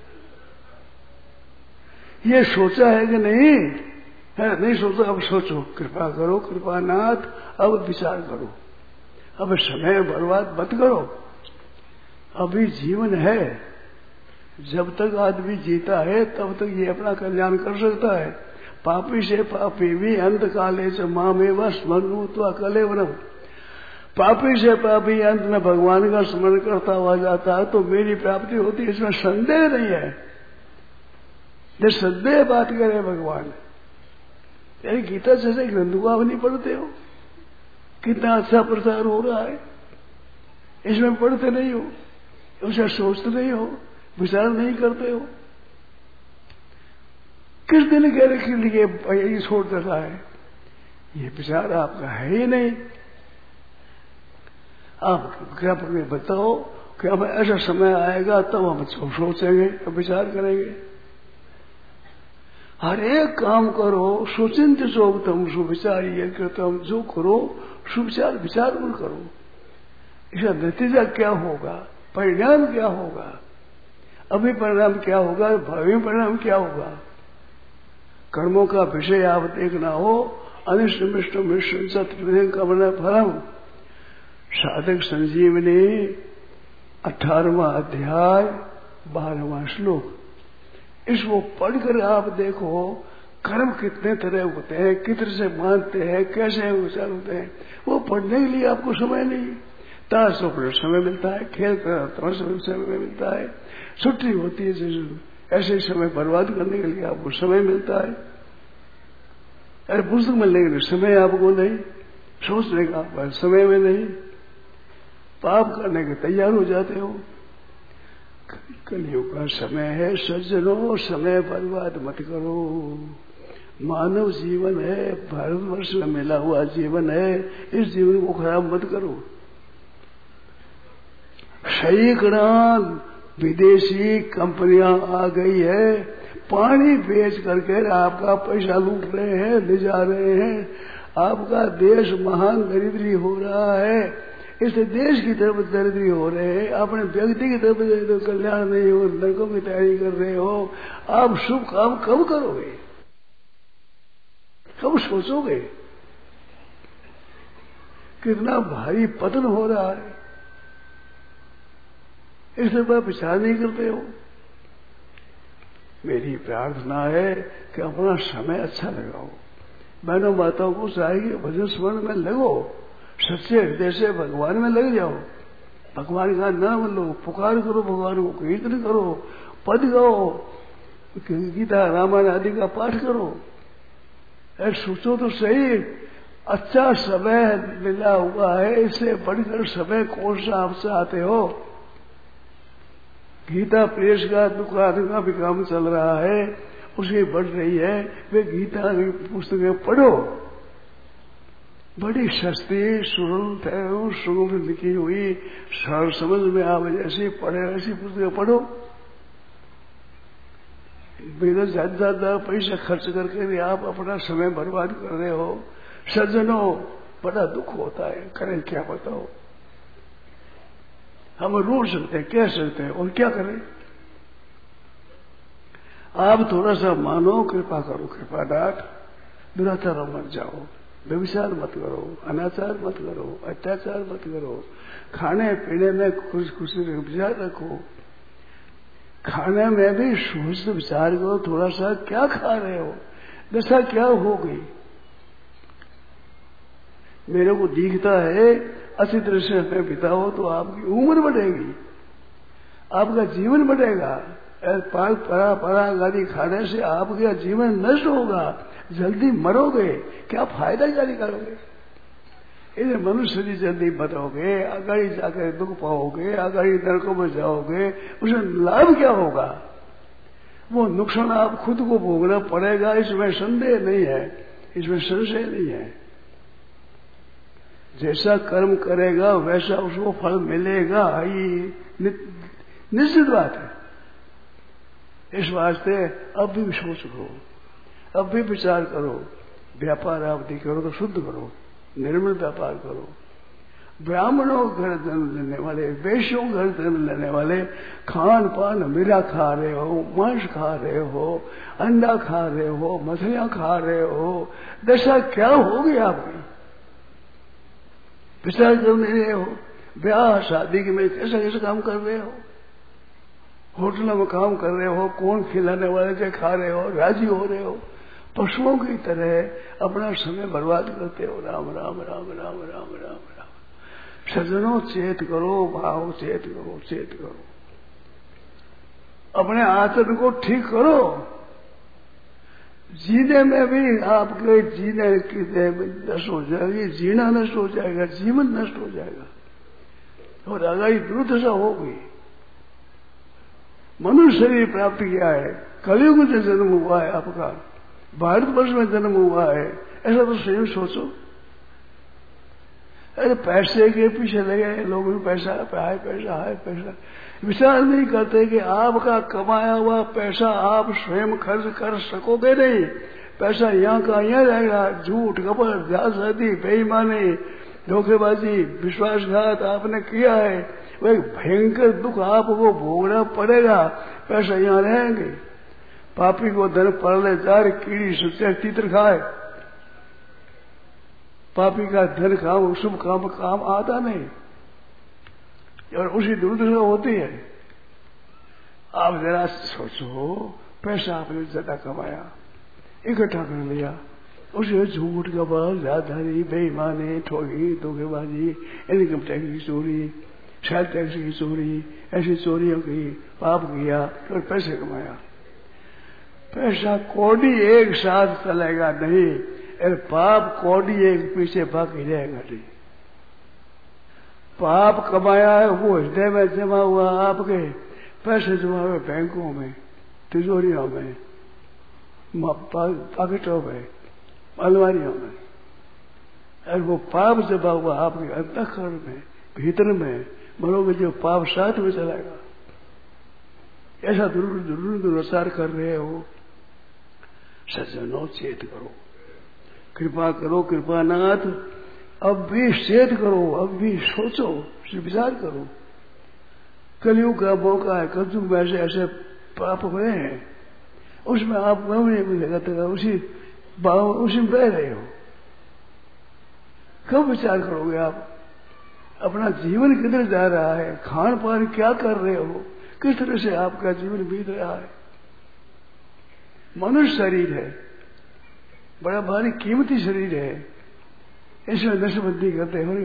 ये सोचा है कि नहीं है? नहीं सोचा, अब सोचो। कृपा करो कृपानाथ, अब विचार करो, अब समय बर्बाद मत करो। अभी जीवन है, जब तक आदमी जीता है तब तक ये अपना कल्याण कर सकता है। पापी से पापी भी अंत काले च मामेव स्मरणु तो कलेवरम। पापी से पापी अंत में भगवान का स्मरण करता हुआ जाता है तो मेरी प्राप्ति होती है, इसमें संदेह नहीं है। जब संदेह बात करे भगवान, तेरी गीता जैसे ग्रंथ को आप नहीं पढ़ते हो? कितना अच्छा प्रचार हो रहा है, इसमें पढ़ते नहीं हो, उसे सोचते नहीं हो, विचार नहीं करते हो। किस दिन के लिए ये छोड़ देता है? ये विचार आपका है ही नहीं। आप क्या बताओ कि हमें ऐसा समय आएगा तब हम सोचेंगे, विचार करेंगे। हर एक काम करो सुचिंत चोक्तम सुविचारी कृतम, जो करो सुविचार विचार कर करो। इसका नतीजा क्या होगा, परिणाम क्या होगा, अभी परिणाम क्या होगा, भावी परिणाम क्या होगा। कर्मों का विषय आप देखना हो, अनिष्ट मिष्ट मिश्र त्रिविध का बना फलम। साधक संजीवनी 18वां अध्याय 12वां श्लोक। इसको पढ़कर आप देखो कर्म कितने तरह होते हैं, कितने से मानते हैं, कैसे विचार होते हैं। वो पढ़ने के लिए आपको समय नहीं, ताश पर समय मिलता है, खेल कर समय मिलता है, छुट्टी होती है, ऐसे समय बर्बाद करने के लिए आपको समय मिलता है। अरे पुस्तक मिलने के लिए समय आपको नहीं, सोचने का समय में नहीं, पाप करने के तैयार हो जाते हो। कलयुग का समय है सज्जनों, समय बर्बाद मत करो। मानव जीवन है, भारतवर्ष में मिला हुआ जीवन है, इस जीवन को खराब मत करो। सैकड़ों विदेशी कंपनियां आ गई है, पानी बेच करके आपका पैसा लूट रहे हैं, ले जा रहे हैं। आपका देश महान दरिद्री हो रहा है, इससे देश की तरफ दरिद्री हो रहे हैं, अपने व्यक्ति की तरफ कल्याण नहीं हो, नरकों की तैयारी कर रहे हो। आप शुभ काम कब करोगे, कब सोचोगे? कितना भारी पतन हो रहा है, इसलिए आप विचार नहीं करते हो। मेरी प्रार्थना है कि अपना समय अच्छा लगाओ। बहनों माताओं को चाहिए भजन स्मरण में लगो, सच्चे हृदय से भगवान में लग जाओ। भगवान का नाम लो, पुकार करो, भगवान को कीर्तन करो, पद गाओ, गीता रामायण आदि का पाठ करो। सोचो तो सही, अच्छा समय मिला हुआ है, इससे बढ़कर समय कौन सा आप चाहते हो? गीता प्रेस का दुकान का भी काम चल रहा है, उसकी बढ़ रही है, वे गीता की पुस्तकें पढ़ो। बड़ी सस्ती सुगंध है, सुगंध लिखी हुई, सरल समझ में आवे जैसी पढ़े ऐसी पुस्तकें पढ़ो। बिना ज्यादा पैसा खर्च करके भी आप अपना समय बर्बाद कर रहे हो। सज्जनों, बड़ा दुख होता है, करें क्या बताओ। हम रोक सकते हैं, कह सकते हैं, और क्या करें। आप थोड़ा सा मानो, कृपा करो, कृपा डाट, दुराचार मत जाओ, व्यभिचार मत करो, अनाचार मत करो, अत्याचार मत करो। खाने पीने में खुशी विचार रखो, खाने में भी सोच विचार करो। थोड़ा सा क्या खा रहे हो, दशा क्या हो गई। मेरे को दिखता है अच्छी तरह से हमें बिताओ तो आपकी उम्र बढ़ेगी, आपका जीवन बढ़ेगा। परा गाड़ी खाने से आपका जीवन नष्ट होगा, जल्दी मरोगे, क्या फायदा जारी करोगे। इधर मनुष्य जी जल्दी मरोगे, आगाड़ी जाकर दुख पाओगे, आगाड़ी नरकों में जाओगे, उसमें लाभ क्या होगा। वो नुकसान आप खुद को भोगना पड़ेगा, इसमें संदेह नहीं है, इसमें संशय नहीं है। जैसा कर्म करेगा वैसा उसको फल मिलेगा, ये निश्चित बात है। इस वास्ते अब भी सोच करो, अब भी विचार करो। व्यापार आप नहीं करो तो शुद्ध करो, निर्मल व्यापार करो। ब्राह्मणों घर जन्म लेने वाले, वैश्यों घर जन्म लेने वाले खान पान मीरा खा रहे हो, मांस खा रहे हो, अंडा खा रहे हो, मछलियां खा रहे हो, दशा क्या होगी आपकी। विचार कर नहीं रहे हो। ब्याह शादी के में कैसे कैसे काम कर रहे हो, होटलों में काम कर रहे हो, कौन खिलाने वाले से खा रहे हो, राजी हो रहे हो। पशुओं की तरह अपना समय बर्बाद करते हो। राम राम राम राम राम राम राम। सज्जनों, चेत करो, भाव चेत करो, चेत करो, अपने आचरण को ठीक करो। जीने में भी आपके जीने की नष्ट हो जाएगी, जीना नष्ट हो जाएगा, जीवन नष्ट हो जाएगा और आगामी दुर्दशा होगी। मनुष्य शरीर प्राप्त किया है, कलयुग में जन्म हुआ है, आपका भारतवर्ष में जन्म हुआ है, ऐसा तो स्वयं सोचो। अरे पैसे के पीछे लगे लोग, पैसा हाय पैसा हाय पैसा, विचार नहीं करते कि आपका कमाया हुआ पैसा आप स्वयं खर्च कर सकोगे नहीं। पैसा यहाँ का यहाँ रहेगा। झूठ, कपट, जालसाजी, बेईमानी, धोखेबाजी, विश्वासघात आपने किया है, वो एक भयंकर दुख आपको भोगना पड़ेगा। पैसा यहाँ रहेंगे। पापी को धन पड़ले जार, कीड़ी सुचे तीतर खाए। पापी का धन काम शुभ काम आता नहीं, और उसी दुर्दशा होती है। आप जरा सोचो, पैसा आपने ज्यादा कमाया, इकट्ठा कर लिया, उसे झूठ, कपट, जालसाजी, बेईमानी, ठगी, धोखेबाजी, इनकम टैक्स की चोरी, सेल टैक्स की चोरी, ऐसी चोरियों की पाप किया और पैसे कमाया। पैसा कौड़ी एक साथ चलेगा नहीं, और पाप कौड़ी एक पीछे बाकी रहेगा नहीं। पाप कमाया है वो हृदय में जमा हुआ, आपके पैसे जमा हुए बैंकों में, तिजोरियों में, पॉकेटों में, अलमारियों में, और वो पाप जमा हुआ आपके अंतःकरण में, भीतर में। मरोगे जो पाप साथ में चलेगा। ऐसा दुर्विचार कर रहे हो, सज्जनों चेत करो, कृपा करो कृपानाथ, अब भी चेत करो, अब भी सोचो, विचार करो। कलयुग का मौका है, कलयुग में ऐसे पाप हुए हैं, उसमें आप गवने मिलेगा तो उसी में बह रहे हो। कब विचार करोगे आप? अपना जीवन किधर जा रहा है, खान पान क्या कर रहे हो, किस तरह से आपका जीवन बीत रहा है। मनुष्य शरीर है, बड़ा भारी कीमती शरीर है, इसमें नशबंदी करते हो,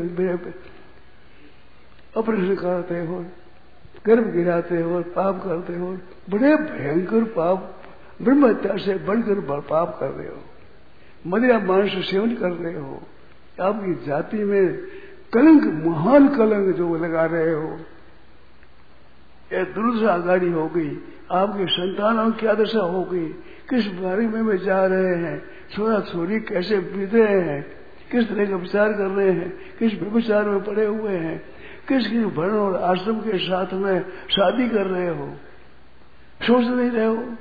ऑपरेशन कराते हो, गर्भ गिराते हो, पाप करते हो, बड़े भयंकर पाप, ब्रह्महत्या से बढ़कर पाप कर रहे हो, मदिरा मांस सेवन कर रहे हो, आपकी जाति में कलंक, महान कलंक जो लगा रहे हो। यह दुर्दशा आगाड़ी हो गई, आपके संतानों की क्या दशा हो गई, किस बारे में जा रहे हैं, छोरा छोरी कैसे बीत रहे हैं, किस तरह का विचार कर रहे हैं, किस व्यभिचार में पड़े हुए हैं, किस वर्ण और आश्रम के साथ में शादी कर रहे हो, सोच नहीं रहे हो।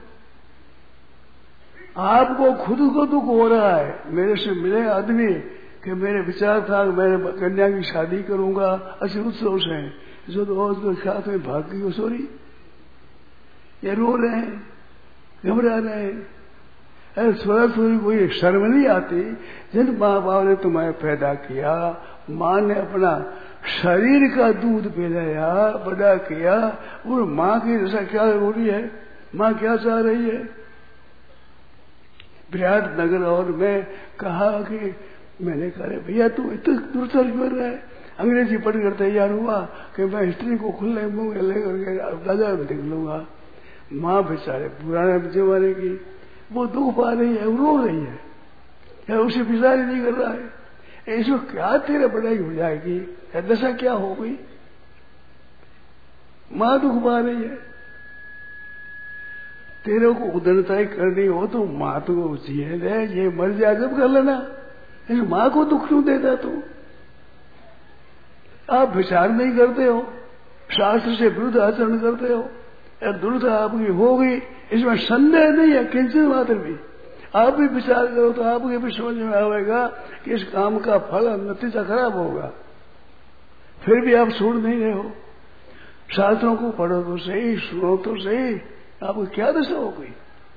आपको खुद को दुख हो रहा है। मेरे से मिले आदमी कि मेरे विचार था मैं कन्या की शादी करूंगा, अच्छे उत्सव से, जो तो साथ में भाग गई, सॉरी, ये रो रहे हैं, घबरा रहे हैं। अरे थोड़ा थोड़ी कोई शर्म नहीं आती? जिन माँ बाप ने तुम्हें पैदा किया, माँ ने अपना शरीर का दूध पिलाया, बड़ा किया, और माँ की दशा क्या हो रही है, माँ क्या चाह रही है। विराटनगर और मैं कहा कि मैंने कहा भैया तू इतना दूर क्यों रहा है, अंग्रेजी पढ़कर तैयार हुआ कि मैं हिस्ट्री को खुले मुंह लेकर के दादा में देख लूंगा। माँ बेचारे पुराने जमाने की, वो दुख पा रही है, रो रही है, या उसे विचार नहीं कर रहा है। इसको क्या तेरे पढ़ाई हो जाएगी, दशा क्या हो गई, माँ दुख पा रही है। तेरे को उदरताई करनी हो तो माँ तो जिए दे, ये मर जाए जब कर लेना, इस माँ को दुख क्यों देता तू? आप विचार नहीं करते हो, शास्त्र से विरुद्ध आचरण करते हो, दुर्दशा आपकी होगी, इसमें संदेह नहीं है किंचित मात्र भी। आप भी विचार करो तो आपके भी समझ में आएगा कि इस काम का फल नतीजा खराब होगा। फिर भी आप सुन नहीं रहे हो। शास्त्रों को पढ़ो तो सही, सुनो तो सही, आपको क्या दशा हो गई।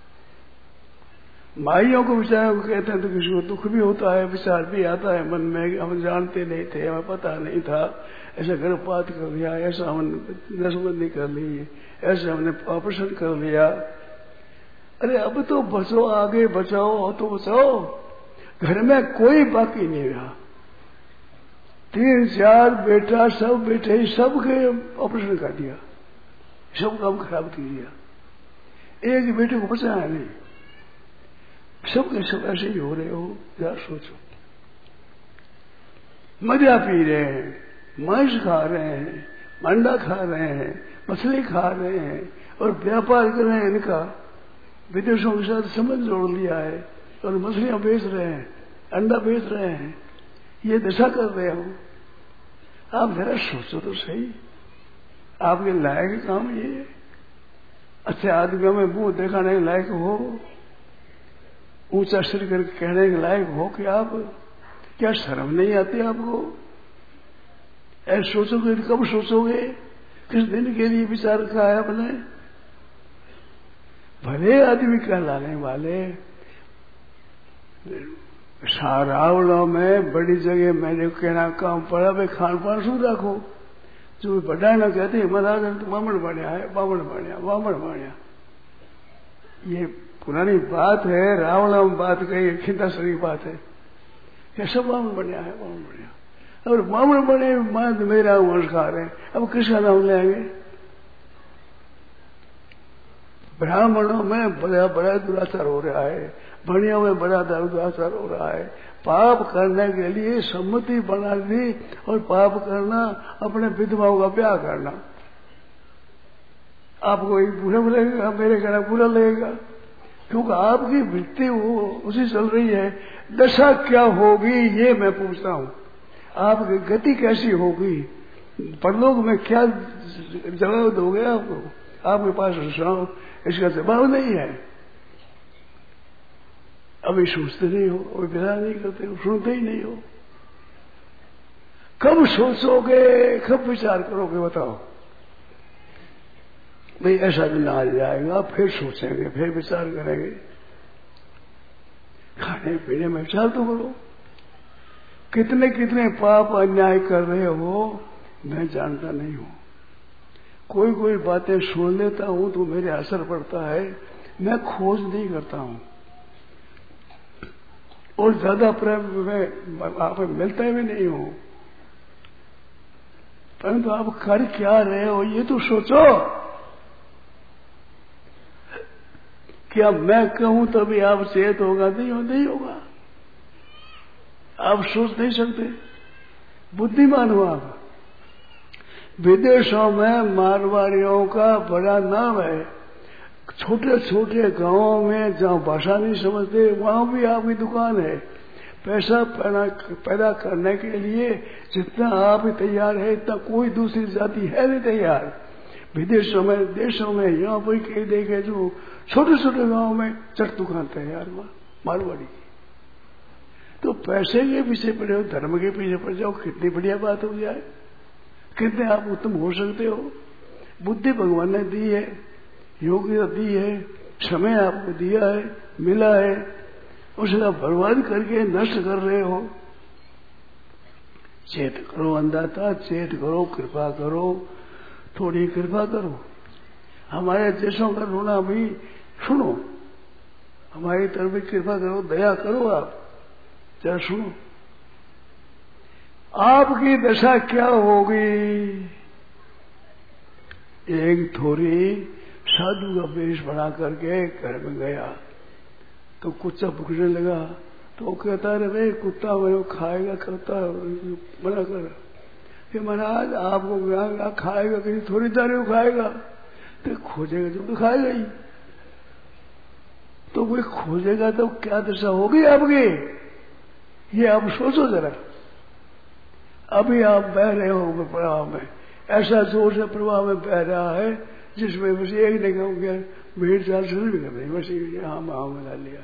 माइयों को विचारों को कहते हैं तो किसी को दुख भी होता है, विचार भी आता है मन में, हम जानते नहीं थे, हमें पता नहीं था, ऐसा गर्भपात कर लिया, ऐसा हमने नसबंदी कर ली, ऐसे हमने ऑपरेशन कर लिया। अरे अब तो बचो, आगे बचाओ तो बचाओ। घर में कोई बाकी नहीं रहा, 3-4 बेटा, सब बेटे सबके ऑपरेशन कर दिया, सब काम खराब कर दिया, एक बेटे को बचाया नहीं। सब के सब ऐसे ही हो रहे हो। यार सोचो, मदिरा पी रहे हैं, मांस खा रहे हैं, अंडा खा रहे हैं, मछली खा रहे हैं, और व्यापार कर रहे हैं इनका, विदेशों के साथ संबंध जोड़ लिया है, और मछलियां बेच रहे हैं, अंडा बेच रहे हैं, ये दशा कर रहे हो। आप जरा सोचो तो सही, आपके लायक काम ये? अच्छे आदमियों में मुंह दिखाने के लायक हो, ऊंचा सिर करके कहने के लायक हो कि आप? क्या शर्म नहीं आती आपको? ऐसे सोचोगे तो कब सोचोगे? किस दिन के लिए विचार रखा है आपने? भले आदमी कहलाने वाले रावलों में बड़ी जगह मैंने कहना काम पड़ा, भाई खान पान शू रखो। जो बड़ा ना कहते महाराज तो बामण बढ़िया है, बामण बढ़िया, बामण बढ़िया। ये पुरानी बात है, रावलों में बात कही, खिंदासरी बात है। कैसा बामण बढ़िया है, बामण बढ़िया। और बामण बने मान मेरा नमस्कार है, अब किसका नाम लेंगे? ब्राह्मणों में बड़ा बड़ा दुराचार हो रहा है, भणियों में बड़ा दुराचार हो रहा है। पाप करने के लिए सम्मति बना दी, और पाप करना अपने विधवाओं का ब्याह करना। आपको ये बुरा लगेगा, मेरे कहना बुरा लगेगा, क्योंकि आपकी वृत्ति वो उसी चल रही है। दशा क्या होगी ये मैं पूछता हूं, आपकी गति कैसी होगी, परलोक में क्या जवाब दोगे आपको? आपके पास इसका जवाब नहीं है। अभी सोचते नहीं हो, अभी विचार नहीं करते हो, सुनते ही नहीं हो। कब सोचोगे, कब विचार करोगे बताओ? नहीं ऐसा दिन आ जाएगा, फिर सोचेंगे, फिर विचार करेंगे। खाने पीने में विचार तो करो। कितने कितने पाप अन्याय कर रहे हो मैं जानता नहीं हूं। कोई कोई बातें सुन लेता हूं तो मेरे असर पड़ता है, मैं खोज नहीं करता हूं। और ज्यादा प्रेम में आप मिलता भी नहीं हूं, परंतु आप कर क्या रहे हो ये तो सोचो। क्या मैं कहूं तभी आप चेत होगा? नहीं होगा। आप सोच नहीं सकते, बुद्धिमान हो आप। विदेशों में मारवाड़ियों का बड़ा नाम है। छोटे छोटे गांवों में जहां भाषा नहीं समझते वहां भी आपकी दुकान है। पैसा पैदा करने के लिए जितना आप तैयार है इतना कोई दूसरी जाति है नहीं तैयार। विदेशों में, देशों में, यहाँ पर कई देखे जो छोटे छोटे गांव में चट दुकान तैयार हुआ मारवाड़ी की। तो पैसे के पीछे पड़े हो, धर्म के पीछे पड़ जाओ, कितनी बढ़िया बात हो जाए। कितने आप उत्तम हो सकते हो। बुद्धि भगवान ने दी है, योग्यता दी है, समय आपको दिया है, मिला है, उसका बर्बाद करके नष्ट कर रहे हो। चेत करो अंधाता, चेत करो, कृपा करो, थोड़ी कृपा करो। हमारे देशों का रोना भी सुनो, हमारी तरफ भी कृपा करो, दया करो। आप जरा सुनो, आपकी दशा क्या होगी। एक थोड़ी साधु का वेश बना करके घर में गया तो कुत्ता भूखने लगा, तो कहता रहे भाई कुत्ता वो खाएगा, करता मना कर कि महाराज आपको खाएगा, किसी थोड़ी दारू खाएगा तो खोजेगा जब तो खाएगा ही। तो कोई खोजेगा तो क्या दशा होगी आपकी, ये आप सोचो जरा। अभी आप बह रहे हो प्रवाह में, ऐसा जोर से प्रवाह में बह रहा है जिसमें बस एक नहीं कहूँ गया भीड़ चाल शुरू भी कर रही, बस यहाँ मिला लिया।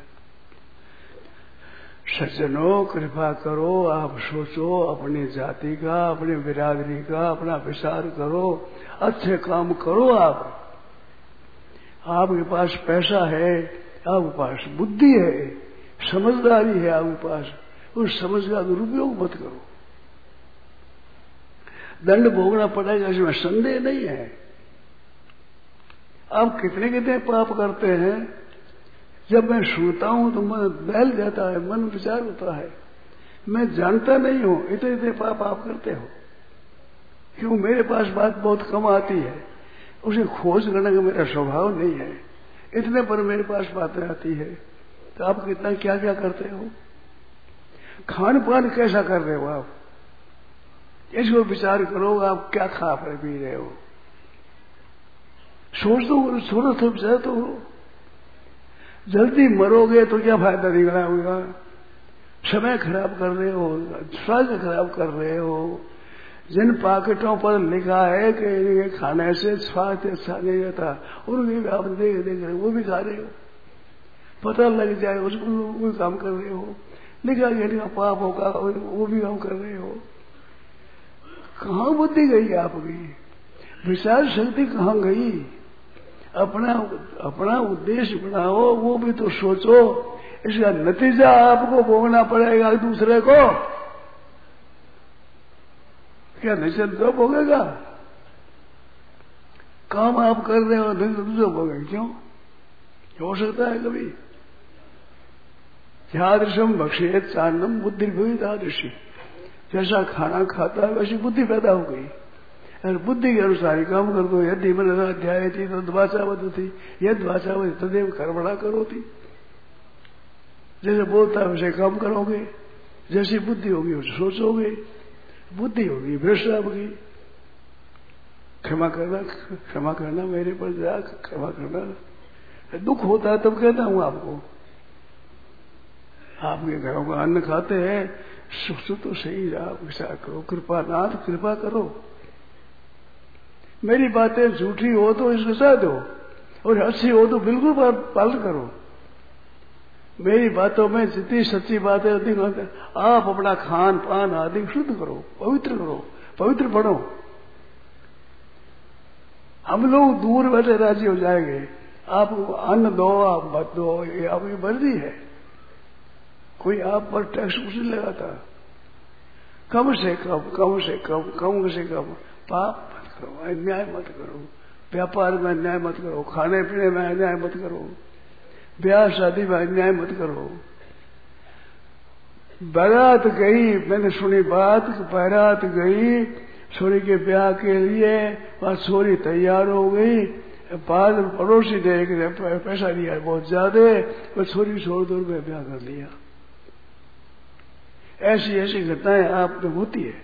सज्जनों कृपा करो, आप सोचो अपनी जाति का, अपनी बिरादरी का, अपना विचार करो, अच्छे काम करो। आपके पास पैसा है, आपके पास बुद्धि है, समझदारी है आपके पास, उस समझ का दुरुपयोग मत करो। दंड भोगना पड़ेगा इसमें संदेह नहीं है। आप कितने कितने पाप करते हैं, जब मैं सुनता हूं तो मन बहल जाता है, मन विचार होता है। मैं जानता नहीं हूं इतने इतने पाप आप करते हो, क्यों मेरे पास बात बहुत कम आती है, उसे खोज करने का मेरा स्वभाव नहीं है। इतने पर मेरे पास बातें आती है, तो आप कितना क्या क्या करते हो, खान पान कैसा कर रहे हो आप, इसको विचार करो। आप क्या खा पी रहे हो, सोच दो, थोड़ा सा विचार तो हो। जल्दी मरोगे तो क्या फायदा निकला होगा, समय खराब कर रहे हो, स्वास्थ्य खराब कर रहे हो, जिन पैकेटों पर लिखा है कि ये खाने से स्वास्थ्य अच्छा नहीं रहता, उनके भी आप देख रहे हो, वो भी खा रहे हो, पता लग जाए उसको, वो भी काम कर रहे हो। लिखा गया पाप होगा, वो भी काम कर रहे हो। कहाँ बुद्धि गई आपकी? विचार शक्ति कहाँ गई? अपना उद्देश्य बनाओ, वो भी तो सोचो। इसका नतीजा आपको भोगना पड़ेगा दूसरे को। क्या निश्चित तो भोगेगा? काम आप कर रहे हो नहीं तो दूसरे भोगे, क्यों? हो सकता है कभी? यादृशम भक्षेत चान्नम बुद्धि भूमि तादृशी। जैसा खाना खाता है वैसी बुद्धि पैदा हो गई, और बुद्धि के अनुसार ही काम कर दो। यदि मन अध्याय थी तो वाचावती, यद वाचावती तदेव कर्मणा करोती। जैसे बोलता है वैसे काम करोगे, जैसी बुद्धि होगी वैसे सोचोगे। बुद्धि होगी भ्रष्ट आपकी। क्षमा करना मेरे पर जा, क्षमा करना। दुख होता है तब कहता हूं आपको। आपके घरों का अन्न खाते हैं, सुख तो सही आप विचार करो, कृपा नाथ कृपा करो। मेरी बातें झूठी हो तो इसको सह दो, और अच्छी हो तो बिल्कुल पालन करो। मेरी बातों में जितनी सच्ची बातें होती हैं, आप अपना खान पान आदि शुद्ध करो, पवित्र बनो। हम लोग दूर बैठे राजी हो जाएंगे। आप अन्न दो, आप मत दो, ये आपकी मर्जी है। कोई आप पर टैक्स कुछ नहीं लगाता। कम से कम पाप मत करो, अन्याय मत करो, व्यापार में अन्याय मत करो, खाने पीने में अन्याय मत करो, ब्याह शादी में अन्याय मत करो। बारात गई, मैंने सुनी बात कि बारात गई छोरी के ब्याह के लिए, वहां छोरी तैयार हो गई, बाद पड़ोसी ने पैसा दिया बहुत ज्यादा, वो छोरी छोड़ दो रुपये ब्याह कर लिया। ऐसी घटनाएं आप में होती है।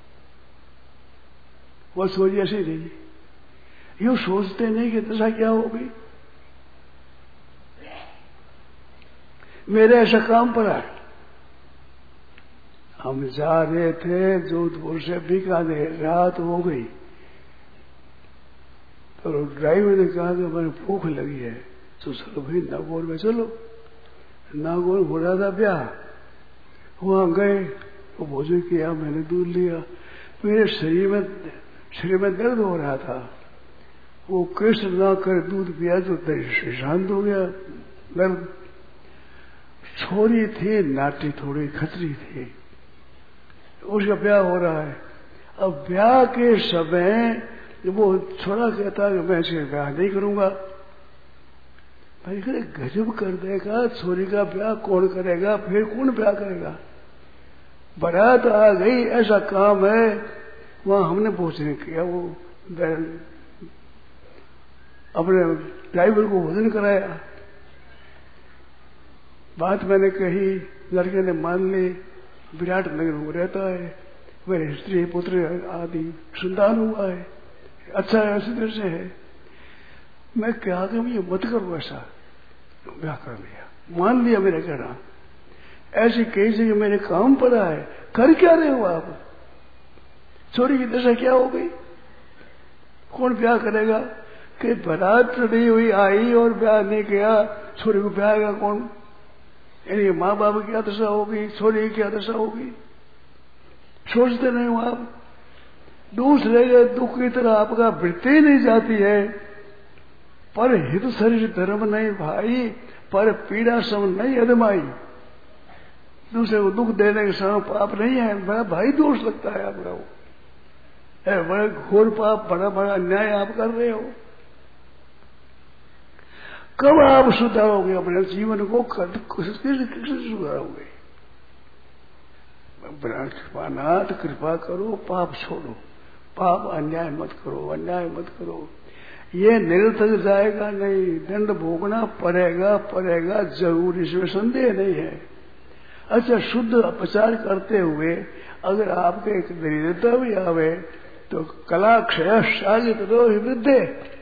वो छोरी ऐसी रही, यूं सोचते नहीं कि दशा क्या होगी। मेरे ऐसा काम पड़ा। हम जा रहे थे जोधपुर से बीकानेर, रात हो गई, तो ड्राइवर ने कहा कि हमें भूख लगी है, तो चलो भाई नागौर में चलो। नागौर हो रहा था ब्याह, वहां गए, वो भोजन किया, मैंने दूध लिया। मेरे शरीर में दर्द हो रहा था। वो कृष्ण ना कर दूध पिया तो शांत हो गया दर्द। छोरी थी नाटी, थोड़ी खतरी थी, उसका ब्याह हो रहा है। अब ब्याह के समय वो छोरा कहता कि मैं इसके ब्याह नहीं करूंगा। भाई गजब कर देगा, छोरी का ब्याह कौन करेगा, फिर कौन ब्याह करेगा? बारात आ गई, ऐसा काम है। वहां हमने भोजन किया, वो अपने ड्राइवर को भोजन कराया। बात मैंने कही, लड़के ने मान ली। विराट नगर में रहता है, मेरे स्त्री पुत्र आदि संतान हुआ है, अच्छा ऐसी तरह से है। मैं क्या कि ये मत करो, ऐसा ब्याह कर लिया, मान लिया मेरा कहना। ऐसी कई जगह मेरे काम पड़ा है, कर क्या रहे हो आप? छोरी की दशा क्या हो गई? कौन ब्याह करेगा? कि बारात चढ़ी हुई आई और ब्याह नहीं किया, छोरी को ब्याह कौन? यानी माँ बाप की क्या दशा होगी, छोरी की क्या दशा होगी? सोचते नहीं हो आप? दूसरे के दुख की तरह आपका वृत्ति नहीं जाती है। पर हित शरीर धर्म नहीं भाई, पर पीड़ा सम नहीं अदमाई। दूसरे को दुख देने के समय पाप नहीं है, बड़ा भाई दोष लगता है आपका। वो बड़ा घोर पाप, बड़ा बड़ा अन्याय आप कर रहे हो। कब आप सुधारोगे अपने जीवन को? किससे सुधारोगे? कृपानाथ कृपा करो, पाप छोड़ो, पाप अन्याय मत करो, अन्याय मत करो। ये निरर्थक जाएगा नहीं, दंड भोगना पड़ेगा जरूर, इसमें संदेह नहीं है। अच्छा, शुद्ध अपचार करते हुए अगर आपके एक दरिद्रता भी आवे तो कला क्षय शागित तो वृद्धि।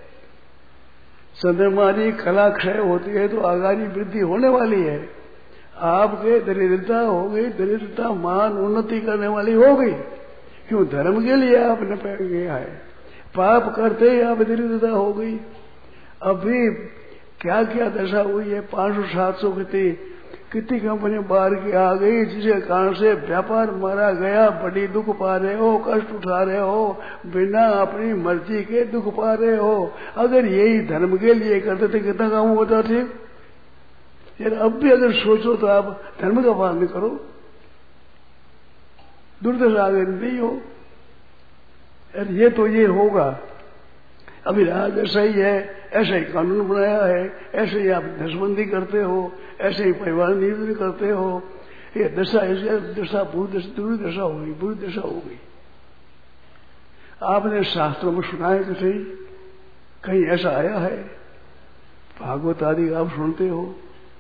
चंद्रमा की कला क्षय होती है तो आगामी वृद्धि होने वाली है। आपके दरिद्रता हो गई, दरिद्रता मान उन्नति करने वाली हो गई, क्यों? धर्म के लिए आपने गया है। पाप करते ही आप दरिद्रता हो गई। अभी क्या क्या दशा हुई है, 500-700 कितनी कंपनी बाहर की आ गई, जिसके कारण से व्यापार मारा गया। बड़ी दुख पा रहे हो, कष्ट उठा रहे हो, बिना अपनी मर्जी के दुख पा रहे हो। अगर यही धर्म के लिए करते थे कितना काम होता? ठीक यार, अब भी अगर सोचो तो आप धर्म का पालन करो, दुर्दशा आगे नहीं हो। यार ये तो ये होगा। अभी राज ऐसा ही है, ऐसा ही कानून बनाया है, ऐसे ही आप दशबंदी करते हो, ऐसे ही परिवार नियोजन करते हो। ये दशा ऐसे दशा बुरी दशा हो गई, बुरी दशा हो गई। आपने शास्त्रों में सुना है कि कहीं ऐसा आया है? भागवत आदि आप सुनते हो,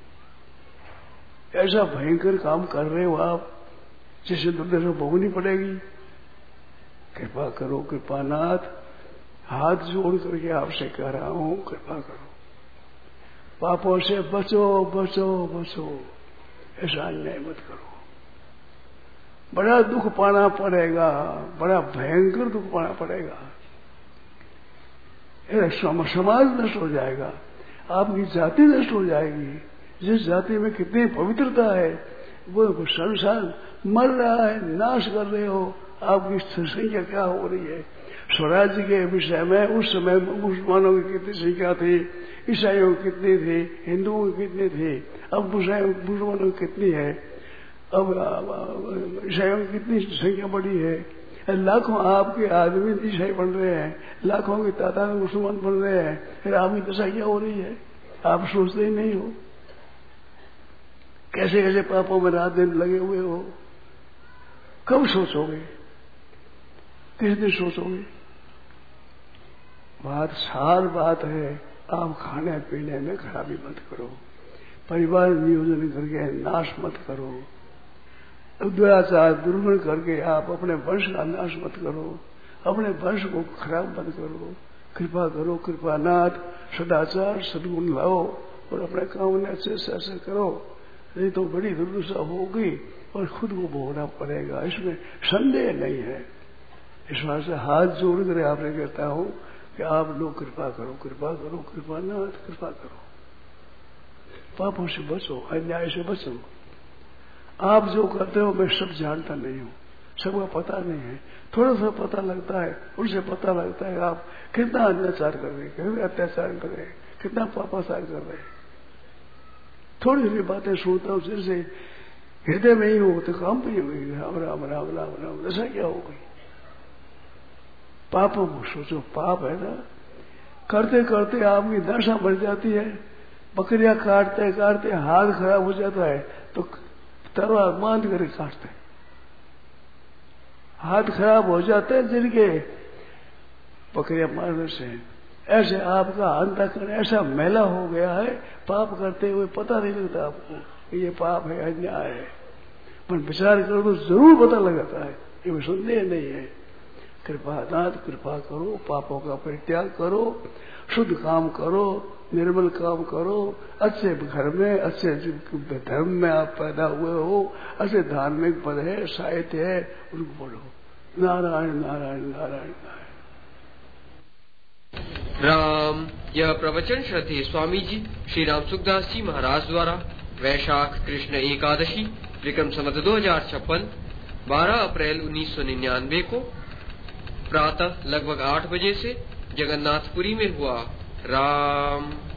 ऐसा भयंकर काम कर रहे हो आप जिससे दुर्दशा भोगनी पड़ेगी। कृपा करो कृपानाथ, हाथ जोड़ करके आपसे कह रहा हूं, कृपा करो, पापों से बचो बचो बचो, ऐसा अन्याय मत करो। बड़ा दुख पाना पड़ेगा, बड़ा भयंकर दुख पाना पड़ेगा। समाज नष्ट हो जाएगा, आपकी जाति नष्ट हो जाएगी। जिस जाति में कितनी पवित्रता है वो संसार मर रहा है, नाश कर रहे हो। आपकी संख्या क्या हो रही है? स्वराज्य के विषय में उस समय मुसलमानों की कितनी संख्या थी, ईसाइयों की कितनी थी, हिंदुओं की कितनी थी, अब मुसलमानों की कितनी है, अब ईसाइयों की कितनी संख्या बढ़ी है। लाखों आपके आदमी ईसाई बन रहे हैं, लाखों की तादाद में मुसलमान बन रहे हैं, फिर आपकी दशा क्या हो रही है? आप सोचते ही नहीं हो। कैसे कैसे पापों में रात दिन लगे हुए हो। कब सोचोगे? किस दिन सोचोगे? बात है, आप खाने पीने में खराबी मत करो, परिवार नियोजन करके नाश मत करो, दुराचार दुर्गुण करके आप अपने वंश का नाश मत करो, अपने वंश को खराब मत करो। कृपा करो कृपानाथ, सदाचार सद्गुण लाओ और अपने काम में अच्छे से ऐसे करो, नहीं तो बड़ी दुर्दशा होगी और खुद को भोगना पड़ेगा, इसमें संदेह नहीं है। इस बात से हाथ जोड़ कर आपने कहता हूं कि आप लोग कृपा करो कृपा करो कृपानाथ, कृपा करो, पापों से बचो, अन्याय से बचो। आप जो करते हो मैं सब जानता नहीं हूं, सबका पता नहीं है, थोड़ा सा पता लगता है, उनसे पता लगता है आप कितना अत्याचार कर रहे हैं, कितना अत्याचार कर रहे हैं, कितना पापाचार कर रहे हैं। थोड़ी सी बातें सुनता हूं, जैसे हृदय में ही हो तो काम भी हो गई, राम राम राम राम राम, ऐसा क्या हो गई? पापों को सोचो, पाप है ना, करते करते आपकी दशा बढ़ जाती है। बकरियां काटते काटते हाथ खराब हो जाता है तो तलवार बांध कर काटते, हाथ खराब हो जाते हैं जिनके बकरियां मारने से। ऐसे आपका अंतःकरण ऐसा मैला हो गया है, पाप करते हुए पता नहीं लगता आपको ये पाप है, अन्याय है, पर विचार करो तो जरूर पता लगता है, ये संदेह नहीं है। कृपानाथ कृपा करो, पापों का परित्याग करो, शुद्ध काम करो, निर्मल काम करो, अच्छे घर में अच्छे धर्म में आप पैदा हुए हो, अच्छे धार्मिक पद है, साहित्य है, उनको बोलो नारायण नारायण नारायण नारायण। राम। यह प्रवचन श्रद्धेय स्वामी जी श्री राम सुखदास जी महाराज द्वारा वैशाख कृष्ण एकादशी विक्रम संवत 2056 12 अप्रैल 1999 को प्रातः लगभग 8 बजे से जगन्नाथपुरी में हुआ। राम।